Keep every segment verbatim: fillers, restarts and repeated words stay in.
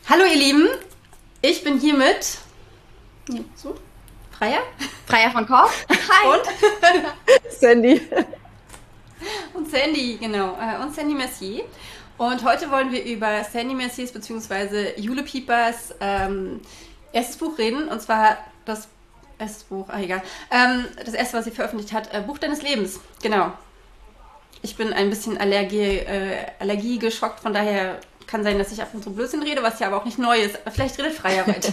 Hallo ihr Lieben, ich bin hier mit ja, so, Freya. Freya von Korf. Hi. Und Sandy. Und Sandy, genau. Und Sandy Mercier. Und heute wollen wir über Sandy Merciers bzw. Jule Piepers ähm, erstes Buch reden. Und zwar das erste Buch, ah egal, ähm, das erste, was sie veröffentlicht hat, äh, Buch deines Lebens. Genau. Ich bin ein bisschen Allergie, äh, Allergie geschockt, von daher kann sein, dass ich ab und zu Blödsinn rede, was ja aber auch nicht neu ist. Vielleicht redet Freya weiter.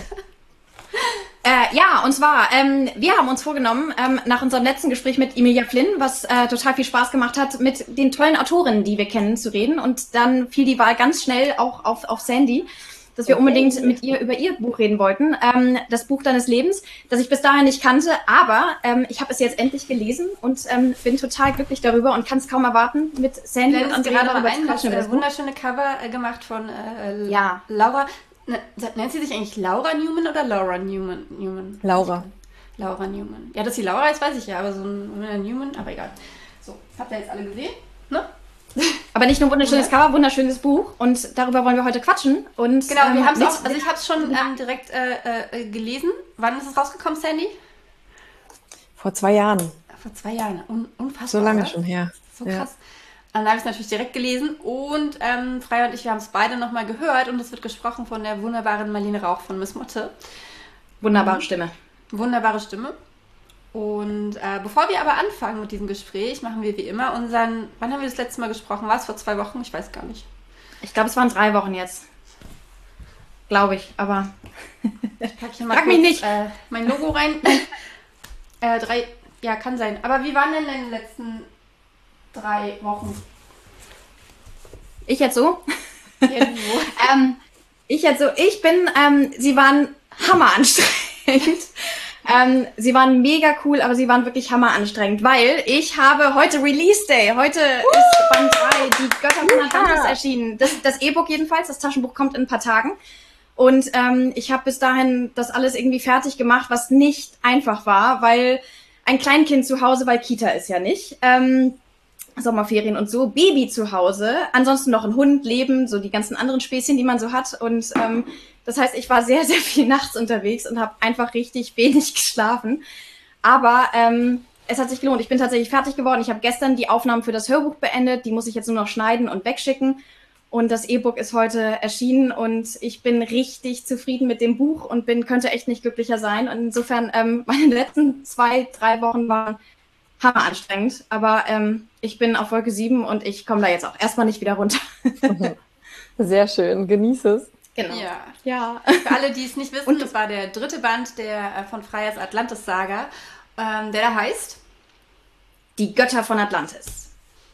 Äh, ja, und zwar, ähm, wir haben uns vorgenommen, ähm, nach unserem letzten Gespräch mit Emilia Flynn, was äh, total viel Spaß gemacht hat, mit den tollen Autorinnen, die wir kennen, zu reden. Und dann fiel die Wahl ganz schnell auch auf, auf Sandy, dass wir okay. unbedingt mit ihr über ihr Buch reden wollten. Ähm, das Buch deines Lebens, das ich bis dahin nicht kannte, aber ähm, ich habe es jetzt endlich gelesen und ähm, bin total glücklich darüber und kann es kaum erwarten, mit Sandy Blend und Andrea darüber zu quatschen. Das wunderschöne Cover äh, gemacht von äh, ja. Laura. Nennt sie sich eigentlich Laura Newman oder Laura Newman? Newman? Laura. Laura Newman. Ja, dass sie Laura ist, weiß ich ja, aber so ein Newman, aber egal. So, habt ihr jetzt alle gesehen? Ne? Aber nicht nur wunderschönes Cover, wunderschönes Buch und darüber wollen wir heute quatschen. Und, genau, wir ähm, haben es auch, also ich habe es schon ähm, direkt äh, äh, gelesen. Wann ist es rausgekommen, Sandy? Vor zwei Jahren. Vor zwei Jahren, Un unfassbar. So lange oder? schon her. So krass. Ja. Dann habe ich es natürlich direkt gelesen und ähm, Freya und ich, wir haben es beide nochmal gehört und es wird gesprochen von der wunderbaren Marlene Rauch von Miss Motte. Wunderbare Stimme. Wunderbare Stimme. Und äh, bevor wir aber anfangen mit diesem Gespräch, machen wir wie immer unseren, wann haben wir das letzte Mal gesprochen? War es vor zwei Wochen? Ich weiß gar nicht. Ich glaube, es waren drei Wochen jetzt. Glaube ich, aber ich packe hier mal Frag kurz, mich nicht. Äh, mein Logo rein. äh, drei, ja, kann sein. Aber wie waren denn deine letzten drei Wochen? Ich jetzt so? Ja, so. ähm, ich jetzt so, ich bin, ähm, sie waren hammeranstrengend. ähm, sie waren mega cool, aber sie waren wirklich hammeranstrengend, weil ich habe heute Release Day. Heute uh! ist Band drei, die Götter von Atlantis, erschienen. Das, das E-Book jedenfalls, das Taschenbuch kommt in ein paar Tagen. Und ähm, ich habe bis dahin das alles irgendwie fertig gemacht, was nicht einfach war, weil ein Kleinkind zu Hause, weil Kita ist ja nicht. Ähm, Sommerferien und so, Baby zu Hause, ansonsten noch ein Hund, Leben, so die ganzen anderen Späßchen, die man so hat. Und ähm, das heißt, ich war sehr, sehr viel nachts unterwegs und habe einfach richtig wenig geschlafen. Aber ähm, es hat sich gelohnt. Ich bin tatsächlich fertig geworden. Ich habe gestern die Aufnahmen für das Hörbuch beendet. Die muss ich jetzt nur noch schneiden und wegschicken. Und das E-Book ist heute erschienen und ich bin richtig zufrieden mit dem Buch und bin könnte echt nicht glücklicher sein. Und insofern, ähm, meine letzten zwei, drei Wochen waren hammer anstrengend, aber ähm, ich bin auf Wolke sieben und ich komme da jetzt auch erstmal nicht wieder runter. Sehr schön, genieße es. Genau. Ja. ja. Für alle, die es nicht wissen, und das war der dritte Band der äh, von Freyas Atlantis-Saga, ähm, der da heißt Die Götter von Atlantis.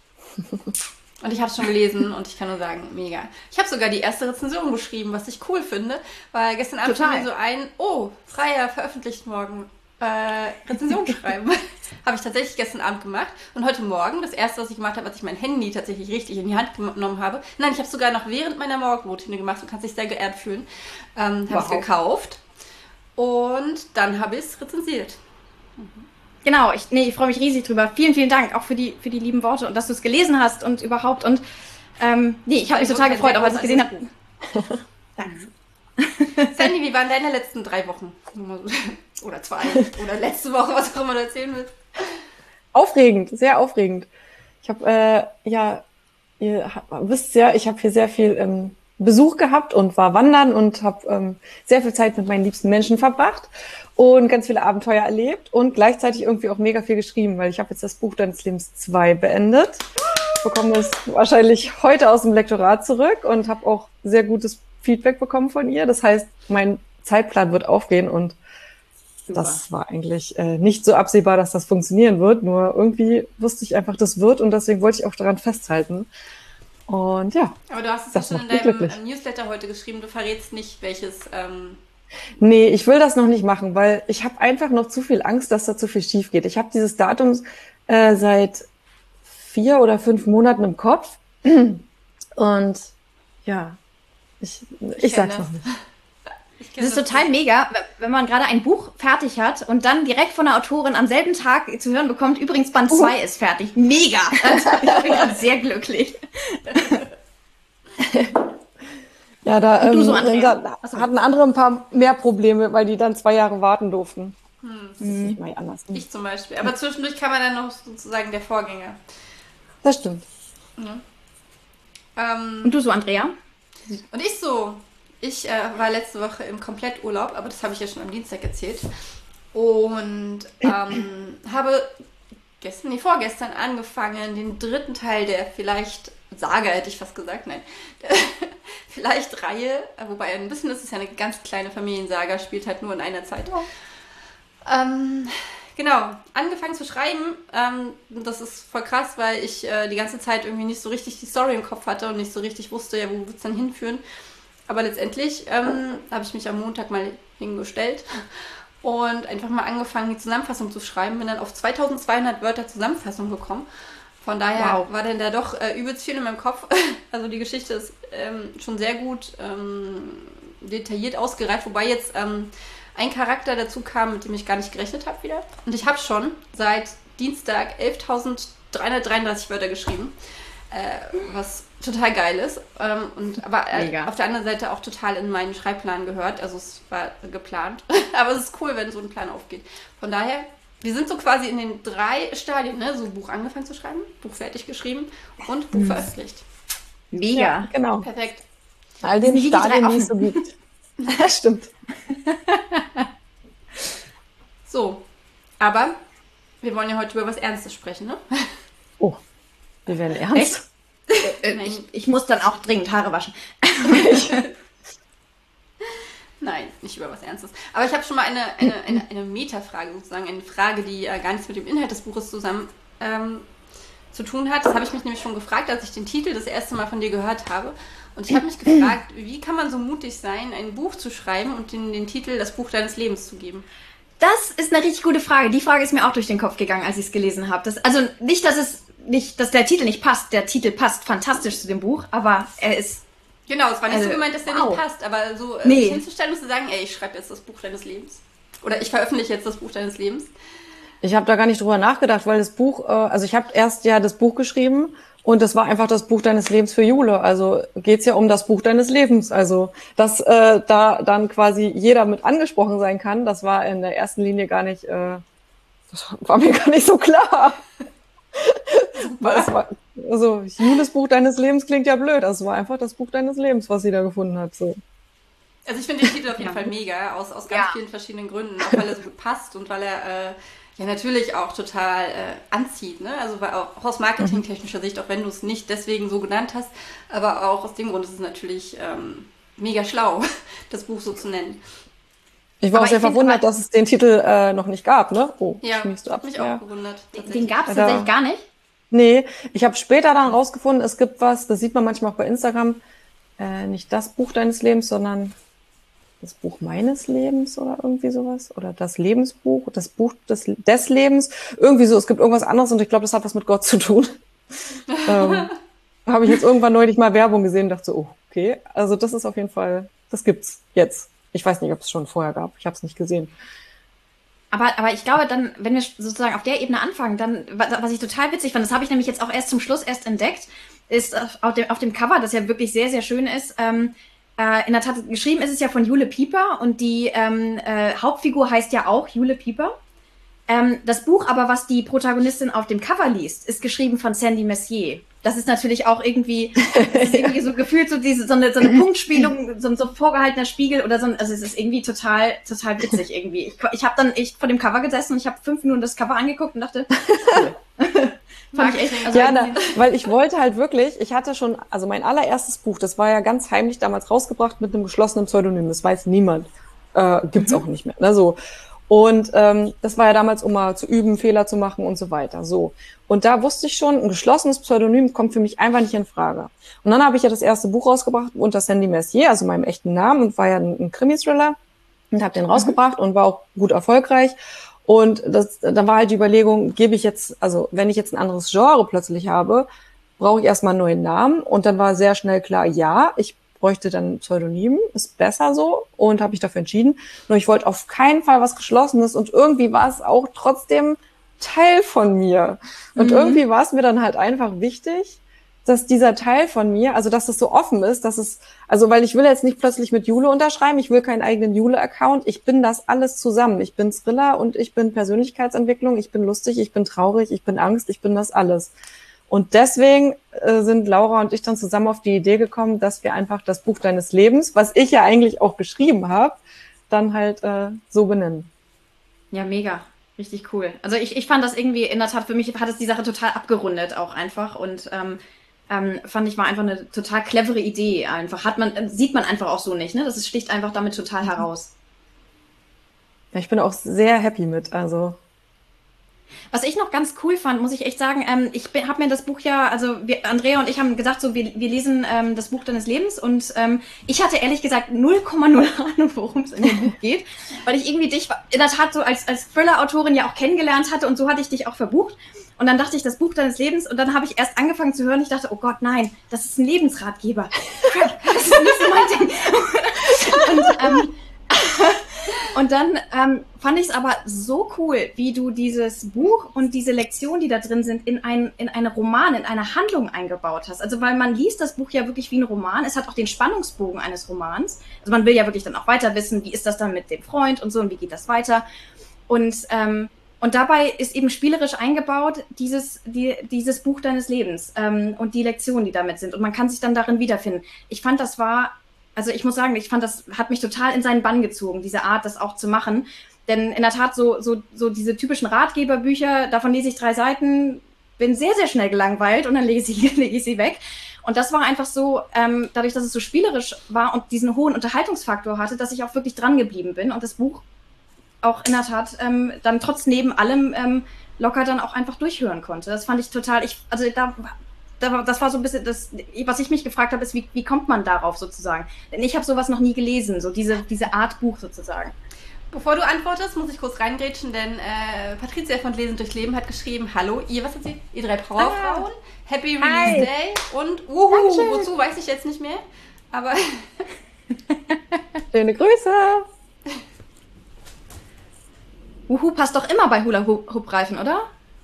Und ich habe es schon gelesen und ich kann nur sagen, mega. Ich habe sogar die erste Rezension geschrieben, was ich cool finde, weil gestern Abend fiel mir so ein, oh, Freya veröffentlicht morgen äh, Rezension schreiben. Habe ich tatsächlich gestern Abend gemacht. Und heute Morgen, das erste, was ich gemacht habe, als ich mein Handy tatsächlich richtig in die Hand genommen habe, nein, ich habe es sogar noch während meiner Morgenroutine gemacht und kannst dich sehr geehrt fühlen, ähm, habe ich es gekauft und dann habe ich es rezensiert. Mhm. Genau, ich, nee, ich freue mich riesig drüber. Vielen, vielen Dank auch für die, für die lieben Worte und dass du es gelesen hast und überhaupt. Und ähm, nee, ich habe mich total gefreut, auch als ich gesehen habe. Danke. Sandy, wie waren deine letzten drei Wochen? Oder zwei. Oder letzte Woche, was auch immer du erzählen willst. Aufregend, sehr aufregend. Ich habe, äh, ja, ihr wisst ja, ich habe hier sehr viel ähm, Besuch gehabt und war wandern und habe ähm, sehr viel Zeit mit meinen liebsten Menschen verbracht und ganz viele Abenteuer erlebt und gleichzeitig irgendwie auch mega viel geschrieben, weil ich habe jetzt das Buch deines Lebens zwei beendet. Ich bekomme es wahrscheinlich heute aus dem Lektorat zurück und habe auch sehr gutes Feedback bekommen von ihr. Das heißt, mein Zeitplan wird aufgehen und Super. Das war eigentlich äh, nicht so absehbar, dass das funktionieren wird. Nur irgendwie wusste ich einfach, das wird und deswegen wollte ich auch daran festhalten. Und ja. Aber du hast es ja schon in deinem glücklich. Newsletter heute geschrieben, du verrätst nicht, welches... Ähm Nee, ich will das noch nicht machen, weil ich habe einfach noch zu viel Angst, dass da zu viel schief geht. Ich habe dieses Datum äh, seit vier oder fünf Monaten im Kopf und ja, ich, ich, ich sag's das. noch nicht. Das ist total mega, wenn man gerade ein Buch fertig hat und dann direkt von der Autorin am selben Tag zu hören bekommt, übrigens Band zwei uh. ist fertig. Mega! Also, ich bin gerade sehr glücklich. Ja, da, Und du ähm, so, Andrea? da hatten andere ein paar mehr Probleme, weil die dann zwei Jahre warten durften. Hm. Das ist nicht mal anders. Ich zum Beispiel. Aber zwischendurch kann man dann noch sozusagen der Vorgänger. Das stimmt. Ja. Ähm, Und du so, Andrea? Und ich so, ich äh, war letzte Woche im Kompletturlaub, aber das habe ich ja schon am Dienstag erzählt. Und ähm, habe gestern, nee, vorgestern angefangen, den dritten Teil der vielleicht Saga, hätte ich fast gesagt, nein, der, vielleicht Reihe, wobei ein bisschen ist es ja eine ganz kleine Familiensaga, spielt halt nur in einer Zeit. Ja. Ähm, genau, angefangen zu schreiben, ähm, das ist voll krass, weil ich äh, die ganze Zeit irgendwie nicht so richtig die Story im Kopf hatte und nicht so richtig wusste, ja, wo wird es dann hinführen. Aber letztendlich ähm, habe ich mich am Montag mal hingestellt und einfach mal angefangen, die Zusammenfassung zu schreiben. Bin dann auf zweitausendzweihundert Wörter Zusammenfassung gekommen. Von daher Wow. war dann da doch äh, übelst viel in meinem Kopf. Also die Geschichte ist ähm, schon sehr gut ähm, detailliert ausgereift, wobei jetzt ähm, ein Charakter dazu kam, mit dem ich gar nicht gerechnet habe wieder. Und ich habe schon seit Dienstag elftausenddreihundertdreiunddreißig Wörter geschrieben, äh, was total geil ist. Ähm, und, aber äh, auf der anderen Seite auch total in meinen Schreibplan gehört. Also es war geplant. Aber es ist cool, wenn so ein Plan aufgeht. Von daher, wir sind so quasi in den drei Stadien, ne? So Buch angefangen zu schreiben, Buch fertig geschrieben und Buch mhm. veröffentlicht. Mega. Ja, genau. Perfekt. All den Stadien, die es so gibt. Das stimmt. So, aber wir wollen ja heute über was Ernstes sprechen, ne? Oh, wir werden ernst. Äh, ich, ich muss dann auch dringend Haare waschen. Nein, nicht über was Ernstes. Aber ich habe schon mal eine, eine, eine, eine Metafrage sozusagen, eine Frage, die äh, gar nichts mit dem Inhalt des Buches zusammen ähm, zu tun hat. Das habe ich mich nämlich schon gefragt, als ich den Titel das erste Mal von dir gehört habe. Und ich habe mich gefragt, wie kann man so mutig sein, ein Buch zu schreiben und den, den Titel Das Buch deines Lebens zu geben? Das ist eine richtig gute Frage. Die Frage ist mir auch durch den Kopf gegangen, als ich es gelesen habe. Das, also nicht, dass es nicht, dass der Titel nicht passt. Der Titel passt fantastisch zu dem Buch, aber er ist... Genau, es war nicht also, so gemeint, dass der wow. nicht passt, aber so äh, nee. sich hinzustellen und zu sagen, ey, ich schreibe jetzt das Buch deines Lebens. Oder ich veröffentliche jetzt das Buch deines Lebens. Ich habe da gar nicht drüber nachgedacht, weil das Buch, äh, also ich habe erst ja das Buch geschrieben und das war einfach das Buch deines Lebens für Jule. Also geht's ja um das Buch deines Lebens. Also dass äh, da dann quasi jeder mit angesprochen sein kann, das war in der ersten Linie gar nicht, äh, das war mir gar nicht so klar. Weil es war, also Jules Buch deines Lebens klingt ja blöd. Das war einfach das Buch deines Lebens, was sie da gefunden hat. So. Also ich finde den Titel auf jeden ja. Fall mega, aus, aus ganz ja. vielen verschiedenen Gründen. Auch weil er so gut passt und weil er äh, ja natürlich auch total äh, anzieht. Ne? Also weil auch aus marketingtechnischer Sicht, auch wenn du es nicht deswegen so genannt hast, aber auch aus dem Grund ist es natürlich ähm, mega schlau, das Buch so zu nennen. Ich war aber auch sehr verwundert, dass es den Titel äh, noch nicht gab, ne? Oh, ja, schmiegst du ab. mich ja. auch gewundert. Den gab es tatsächlich gar nicht? Nee, ich habe später dann rausgefunden, es gibt was, das sieht man manchmal auch bei Instagram, äh, nicht das Buch deines Lebens, sondern das Buch meines Lebens oder irgendwie sowas. Oder das Lebensbuch, das Buch des, des Lebens. Irgendwie so, es gibt irgendwas anderes und ich glaube, das hat was mit Gott zu tun. ähm, habe ich jetzt irgendwann neulich mal Werbung gesehen und dachte so, oh, okay, also das ist auf jeden Fall, das gibt's jetzt. Ich weiß nicht, ob es schon vorher gab. Ich habe es nicht gesehen. Aber, aber ich glaube dann, wenn wir sozusagen auf der Ebene anfangen, dann, was ich total witzig fand, das habe ich nämlich jetzt auch erst zum Schluss erst entdeckt, ist auf dem, auf dem Cover, das ja wirklich sehr, sehr schön ist, ähm, äh, in der Tat, geschrieben ist es ja von Jule Pieper und die ähm, äh, Hauptfigur heißt ja auch Jule Pieper. Ähm, das Buch aber, was die Protagonistin auf dem Cover liest, ist geschrieben von Sandy Messier. Das ist natürlich auch irgendwie, das ist irgendwie so gefühlt so diese, so eine, so eine Punktspielung, so ein so vorgehaltener Spiegel oder so, also es ist irgendwie total, total witzig irgendwie. Ich, ich habe dann echt vor dem Cover gesessen und ich habe fünf Minuten das Cover angeguckt und dachte, cool. Fand ich echt, also ja, na, weil ich wollte halt wirklich, ich hatte schon, also mein allererstes Buch, das war ja ganz heimlich damals rausgebracht mit einem geschlossenen Pseudonym, das weiß niemand, äh, gibt's mhm. auch nicht mehr, ne, so. Und ähm, das war ja damals, um mal zu üben, Fehler zu machen und so weiter. So. Und da wusste ich schon, ein geschlossenes Pseudonym kommt für mich einfach nicht in Frage. Und dann habe ich ja das erste Buch rausgebracht unter Sandy Messier, also meinem echten Namen, und war ja ein, ein Krimi-Thriller und habe den rausgebracht mhm. und war auch gut erfolgreich. Und das, dann war halt die Überlegung, gebe ich jetzt, also wenn ich jetzt ein anderes Genre plötzlich habe, brauche ich erstmal einen neuen Namen. Und dann war sehr schnell klar, ja, ich bräuchte dann ein Pseudonym, ist besser so, und habe ich dafür entschieden. Nur ich wollte auf keinen Fall was Geschlossenes und irgendwie war es auch trotzdem Teil von mir. Und mhm. irgendwie war es mir dann halt einfach wichtig, dass dieser Teil von mir, also dass es so offen ist, dass es, also weil ich will jetzt nicht plötzlich mit Jule unterschreiben, ich will keinen eigenen Jule-Account, ich bin das alles zusammen. Ich bin Thriller und ich bin Persönlichkeitsentwicklung, ich bin lustig, ich bin traurig, ich bin Angst, ich bin das alles. Und deswegen äh, sind Laura und ich dann zusammen auf die Idee gekommen, dass wir einfach das Buch deines Lebens, was ich ja eigentlich auch geschrieben habe, dann halt äh, so benennen. Ja, mega. Richtig cool. Also ich, ich fand das irgendwie, in der Tat, für mich hat es die Sache total abgerundet auch einfach und ähm, ähm, fand ich war einfach eine total clevere Idee einfach. Hat man, sieht man einfach auch so nicht, ne? Das ist sticht einfach damit total heraus. Ja, ich bin auch sehr happy mit, also. Was ich noch ganz cool fand, muss ich echt sagen, ähm, ich habe mir das Buch ja, also wir, Andrea und ich haben gesagt, so wir, wir lesen ähm, das Buch deines Lebens und ähm, ich hatte ehrlich gesagt null Komma null Ahnung, worum es in dem Buch geht, weil ich irgendwie dich in der Tat so als, als Thriller-Autorin ja auch kennengelernt hatte und so hatte ich dich auch verbucht und dann dachte ich, das Buch deines Lebens und dann habe ich erst angefangen zu hören, ich dachte, oh Gott, nein, das ist ein Lebensratgeber. Crap, das ist nicht so mein Ding. Und ähm, Und dann ähm, fand ich es aber so cool, wie du dieses Buch und diese Lektionen, die da drin sind, in ein in eine Roman, in eine Handlung eingebaut hast. Also weil man liest das Buch ja wirklich wie ein Roman. Es hat auch den Spannungsbogen eines Romans. Also man will ja wirklich dann auch weiter wissen, wie ist das dann mit dem Freund und so und wie geht das weiter. Und ähm, und dabei ist eben spielerisch eingebaut dieses die, dieses Buch deines Lebens ähm, und die Lektionen, die damit sind. Und man kann sich dann darin wiederfinden. Ich fand, das war Also ich muss sagen, ich fand, das hat mich total in seinen Bann gezogen, diese Art, das auch zu machen. Denn in der Tat, so, so, so diese typischen Ratgeberbücher, davon lese ich drei Seiten, bin sehr, sehr schnell gelangweilt und dann lege ich, lege ich sie weg. Und das war einfach so, ähm, dadurch, dass es so spielerisch war und diesen hohen Unterhaltungsfaktor hatte, dass ich auch wirklich dran geblieben bin und das Buch auch in der Tat ähm, dann trotz neben allem ähm, locker dann auch einfach durchhören konnte. Das fand ich total, ich, also da... Das war so ein bisschen das, was ich mich gefragt habe, ist, wie, wie kommt man darauf sozusagen? Denn ich habe sowas noch nie gelesen, so diese, diese Art Buch sozusagen. Bevor du antwortest, muss ich kurz reingrätschen, denn äh, Patricia von Lesen durch Leben hat geschrieben, hallo, ihr, was hat sie? Ihr drei Powerfrauen, ah. Happy Release Hi. Day und uhu, Dankeschön. Wozu, weiß ich jetzt nicht mehr, aber... Schöne Grüße! Uhu passt doch immer bei Hula-Hoop-Reifen, oder?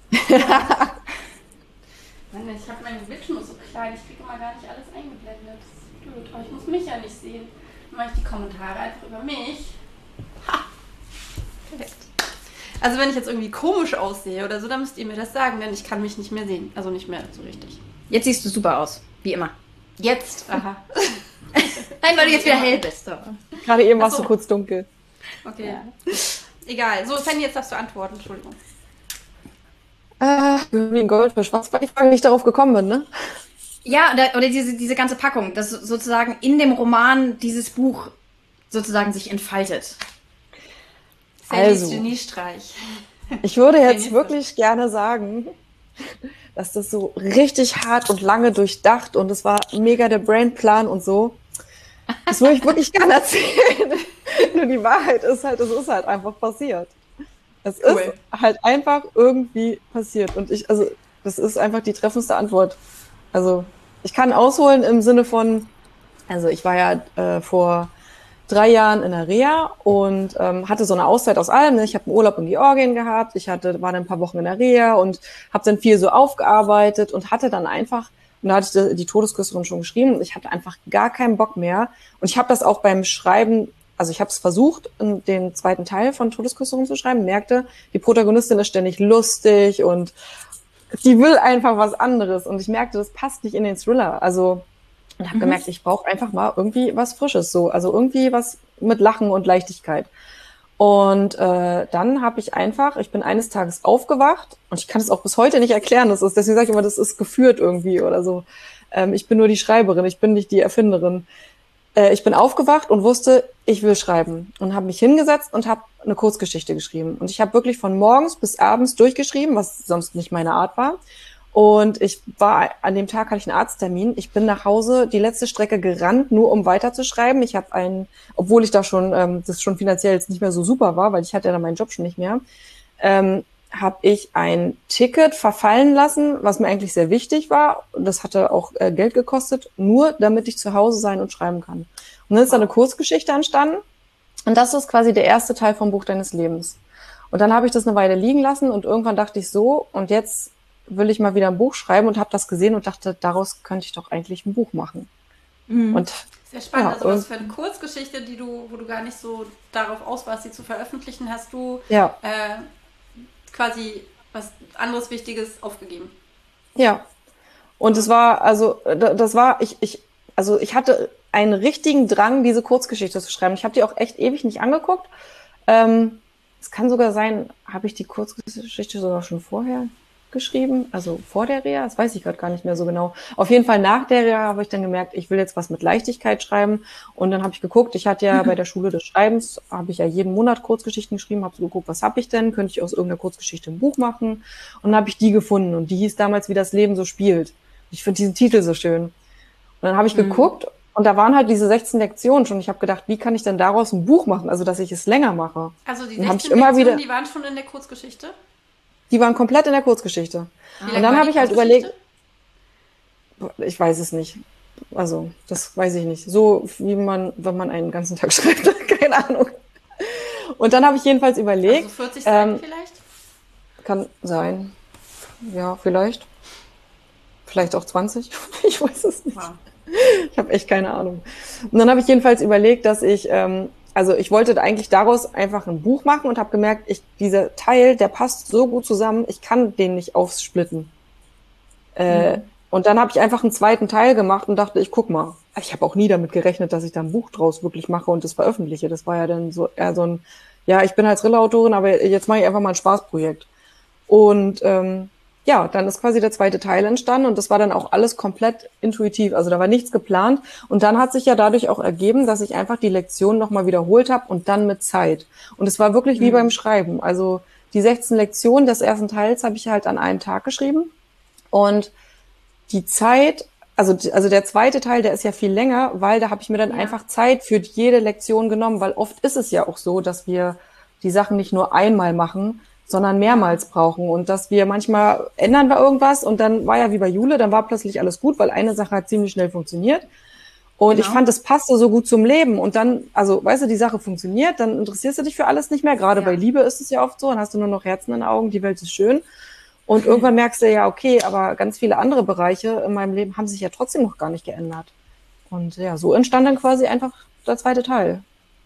Mann, ich habe meinen Bildschirm so klein, ich kriege immer gar nicht alles eingeblendet. Das ist blöd, aber ich muss mich ja nicht sehen. Dann mache ich die Kommentare einfach über mich. Ha! Perfekt. Also wenn ich jetzt irgendwie komisch aussehe oder so, dann müsst ihr mir das sagen, denn ich kann mich nicht mehr sehen. Also nicht mehr so richtig. Jetzt siehst du super aus, wie immer. Jetzt? Aha. Nein, weil du jetzt wieder hell bist. So. Gerade eben warst so. Du kurz dunkel. Okay. Ja. Egal. So, Fanny, jetzt darfst du antworten. Entschuldigung. Äh, wie ein Goldfisch. Was war die Frage, wie ich darauf gekommen bin, ne? Ja, oder, oder diese, diese ganze Packung, dass sozusagen in dem Roman dieses Buch sozusagen sich entfaltet. Also, Geniestreich. Ich würde jetzt wirklich gerne sagen, dass das so richtig hart und lange durchdacht und es war mega der Brainplan und so. Das würde ich wirklich gerne erzählen. Nur die Wahrheit ist halt, es ist halt einfach passiert. Es cool. ist halt einfach irgendwie passiert. Und ich, also, das ist einfach die treffendste Antwort. Also, ich kann ausholen im Sinne von, also ich war ja äh, vor drei Jahren in der Reha und ähm, hatte so eine Auszeit aus allem. Ich habe einen Urlaub in Georgien gehabt, ich hatte, war dann ein paar Wochen in der Reha und habe dann viel so aufgearbeitet und hatte dann einfach, und da hatte ich die Todesküsserin schon geschrieben, ich hatte einfach gar keinen Bock mehr. Und ich habe das auch beim Schreiben, also ich habe es versucht, den zweiten Teil von Todesküsserin zu schreiben, merkte, die Protagonistin ist ständig lustig und die will einfach was anderes. Und ich merkte, das passt nicht in den Thriller. Also und habe mhm. gemerkt, ich brauche einfach mal irgendwie was Frisches, so, also irgendwie was mit Lachen und Leichtigkeit. Und äh, dann habe ich einfach, ich bin eines Tages aufgewacht und ich kann es auch bis heute nicht erklären, das ist, deswegen sage ich immer, das ist geführt irgendwie oder so. Ähm, ich bin nur die Schreiberin, ich bin nicht die Erfinderin. Äh, ich bin aufgewacht und wusste, ich will schreiben und habe mich hingesetzt und habe eine Kurzgeschichte geschrieben. Und ich habe wirklich von morgens bis abends durchgeschrieben, was sonst nicht meine Art war. Und ich war, an dem Tag hatte ich einen Arzttermin. Ich bin nach Hause die letzte Strecke gerannt, nur um weiterzuschreiben. Ich habe einen, obwohl ich da schon, ähm, das schon finanziell jetzt nicht mehr so super war, weil ich hatte ja dann meinen Job schon nicht mehr, ähm, habe ich ein Ticket verfallen lassen, was mir eigentlich sehr wichtig war. Und das hatte auch äh, Geld gekostet, nur damit ich zu Hause sein und schreiben kann. Und dann ist da eine Kurzgeschichte entstanden. Und das ist quasi der erste Teil vom Buch deines Lebens. Und dann habe ich das eine Weile liegen lassen und irgendwann dachte ich so, und jetzt will ich mal wieder ein Buch schreiben und habe das gesehen und dachte, daraus könnte ich doch eigentlich ein Buch machen. Mhm. Und sehr spannend, ja, also was für eine Kurzgeschichte, die du, wo du gar nicht so darauf aus warst, sie zu veröffentlichen, hast du ja. äh, quasi was anderes Wichtiges aufgegeben. Ja. Und es war, also, das war, ich, ich, also ich hatte einen richtigen Drang, diese Kurzgeschichte zu schreiben. Ich habe die auch echt ewig nicht angeguckt. Ähm, es kann sogar sein, habe ich die Kurzgeschichte sogar schon vorher geschrieben, also vor der Reha, das weiß ich gerade gar nicht mehr so genau. Auf jeden Fall nach der Reha habe ich dann gemerkt, ich will jetzt was mit Leichtigkeit schreiben und dann habe ich geguckt, ich hatte ja bei der Schule des Schreibens, habe ich ja jeden Monat Kurzgeschichten geschrieben, habe so geguckt, was habe ich denn, könnte ich aus irgendeiner Kurzgeschichte ein Buch machen und dann habe ich die gefunden und die hieß damals, wie das Leben so spielt. Ich finde diesen Titel so schön. Und dann habe ich mhm. geguckt und da waren halt diese sechzehn Lektionen schon. Ich habe gedacht, wie kann ich denn daraus ein Buch machen, also dass ich es länger mache. Also die sechzehn Lektionen, wieder, die waren schon in der Kurzgeschichte? Die waren komplett in der Kurzgeschichte. Wie und dann habe ich halt überlegt, ich weiß es nicht. Also, das weiß ich nicht. So wie man, wenn man einen ganzen Tag schreibt, keine Ahnung. Und dann habe ich jedenfalls überlegt. Also vierzig Seiten ähm, vielleicht? Kann sein. Ja, vielleicht. Vielleicht auch zwanzig. Ich weiß es nicht. Wow. Ich habe echt keine Ahnung. Und dann habe ich jedenfalls überlegt, dass ich ähm, Also ich wollte eigentlich daraus einfach ein Buch machen und habe gemerkt, ich, dieser Teil, der passt so gut zusammen, ich kann den nicht aufsplitten. Äh, mhm. Und dann habe ich einfach einen zweiten Teil gemacht und dachte, ich guck mal. Ich habe auch nie damit gerechnet, dass ich da ein Buch draus wirklich mache und das veröffentliche. Das war ja dann so eher so ein, ja, ich bin halt Thriller-Autorin, aber jetzt mache ich einfach mal ein Spaßprojekt. Und ähm, ja, dann ist quasi der zweite Teil entstanden und das war dann auch alles komplett intuitiv. Also da war nichts geplant. Und dann hat sich ja dadurch auch ergeben, dass ich einfach die Lektion nochmal wiederholt habe und dann mit Zeit. Und es war wirklich wie mhm. beim Schreiben. Also die sechzehn Lektionen des ersten Teils habe ich halt an einem Tag geschrieben. Und die Zeit, also, also der zweite Teil, der ist ja viel länger, weil da habe ich mir dann ja. einfach Zeit für jede Lektion genommen, weil oft ist es ja auch so, dass wir die Sachen nicht nur einmal machen, sondern mehrmals brauchen und dass wir manchmal ändern wir irgendwas und dann war ja wie bei Jule, dann war plötzlich alles gut, weil eine Sache hat ziemlich schnell funktioniert und genau. ich fand, es passte so gut zum Leben und dann, also weißt du, die Sache funktioniert, dann interessierst du dich für alles nicht mehr, gerade ja. bei Liebe ist es ja oft so, dann hast du nur noch Herzen in den Augen, die Welt ist schön und mhm. irgendwann merkst du ja, okay, aber ganz viele andere Bereiche in meinem Leben haben sich ja trotzdem noch gar nicht geändert und ja, so entstand dann quasi einfach der zweite Teil.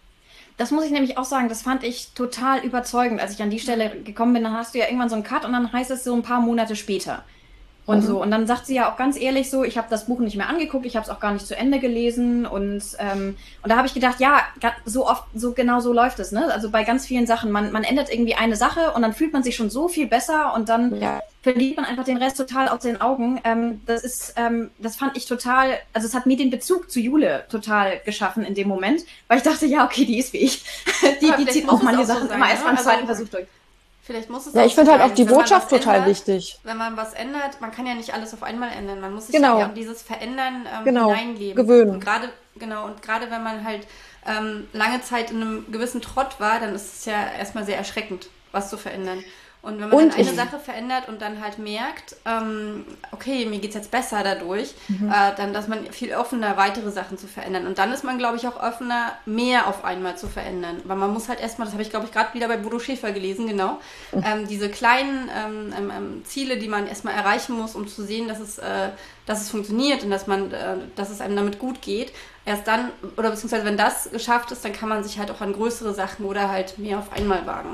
Das muss ich nämlich auch sagen, das fand ich total überzeugend, als ich an die Stelle gekommen bin. Dann hast du ja irgendwann so einen Cut und dann heißt es so ein paar Monate später. Und mhm. so. Und dann sagt sie ja auch ganz ehrlich so, ich habe das Buch nicht mehr angeguckt, ich habe es auch gar nicht zu Ende gelesen. Und, ähm, und da habe ich gedacht, ja, so oft, so genau so läuft es, ne? Also bei ganz vielen Sachen, man, man ändert irgendwie eine Sache und dann fühlt man sich schon so viel besser und dann ja. verliert man einfach den Rest total aus den Augen. Ähm, das ist, ähm, das fand ich total, also es hat mir den Bezug zu Jule total geschaffen in dem Moment, weil ich dachte, ja, okay, die ist wie ich. die die zieht auch manche Sachen so immer erst beim also, zweiten Versuch durch. Vielleicht muss es ja, ich finde halt auch die Botschaft total ändert, wichtig. Wenn man was ändert, man kann ja nicht alles auf einmal ändern. Man muss sich genau. ja an dieses Verändern ähm, genau. hineinleben. Gewöhnen. Und gerade, genau, und gerade wenn man halt ähm, lange Zeit in einem gewissen Trott war, dann ist es ja erstmal sehr erschreckend, was zu verändern. Und wenn man und dann eine Sache verändert und dann halt merkt, ähm, okay, mir geht's jetzt besser dadurch, mhm. äh, dann, dass man viel offener weitere Sachen zu verändern. Und dann ist man, glaube ich, auch offener, mehr auf einmal zu verändern. Weil man muss halt erstmal, das habe ich, glaube ich, gerade wieder bei Bodo Schäfer gelesen, genau, mhm. ähm, diese kleinen ähm, ähm, Ziele, die man erstmal erreichen muss, um zu sehen, dass es, äh, dass es funktioniert und dass man, äh, dass es einem damit gut geht. Erst dann, oder beziehungsweise wenn das geschafft ist, dann kann man sich halt auch an größere Sachen oder halt mehr auf einmal wagen.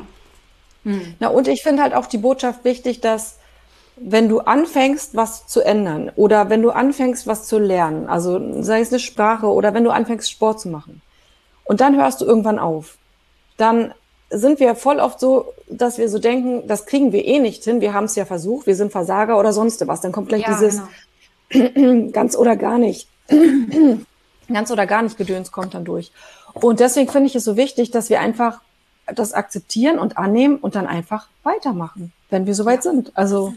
Na, und ich finde halt auch die Botschaft wichtig, dass wenn du anfängst, was zu ändern oder wenn du anfängst, was zu lernen, also sei es eine Sprache oder wenn du anfängst, Sport zu machen und dann hörst du irgendwann auf, dann sind wir voll oft so, dass wir so denken, das kriegen wir eh nicht hin, wir haben es ja versucht, wir sind Versager oder sonst was. Dann kommt gleich ja, dieses genau. ganz oder gar nicht, ganz oder gar nicht Gedöns kommt dann durch. Und deswegen finde ich es so wichtig, dass wir einfach das akzeptieren und annehmen und dann einfach weitermachen, wenn wir soweit ja. sind. Also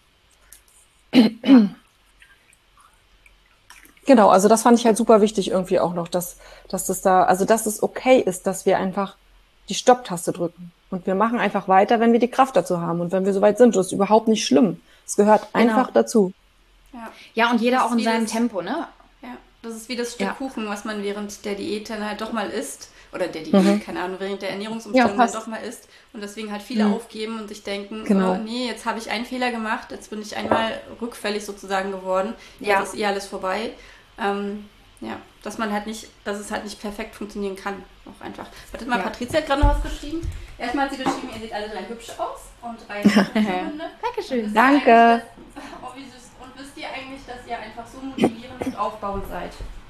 genau, also das fand ich halt super wichtig irgendwie auch noch, dass, dass das da, also dass es okay ist, dass wir einfach die Stopptaste drücken und wir machen einfach weiter, wenn wir die Kraft dazu haben und wenn wir soweit sind. Das ist überhaupt nicht schlimm. Es gehört genau. einfach dazu. Ja, ja und jeder auch in seinem Tempo, ne? Ja, das ist wie das Stück ja. Kuchen, was man während der Diät dann halt doch mal isst. oder der die, mhm. keine Ahnung, während der Ernährungsumstellung ja, dann doch mal isst und deswegen halt viele mhm. aufgeben und sich denken, genau. oh, nee, jetzt habe ich einen Fehler gemacht, jetzt bin ich einmal rückfällig sozusagen geworden, jetzt ja. ist eh alles vorbei. Ähm, ja, dass man halt nicht, dass es halt nicht perfekt funktionieren kann, auch einfach. Warte mal, ja. Patricia hat gerade noch was geschrieben. Erstmal hat sie geschrieben, ihr seht alle drei hübsch aus und drei Hunde. Dankeschön. Danke. Oh, wie süß. Und wisst ihr eigentlich, dass ihr einfach so motivierend und aufbauend seid?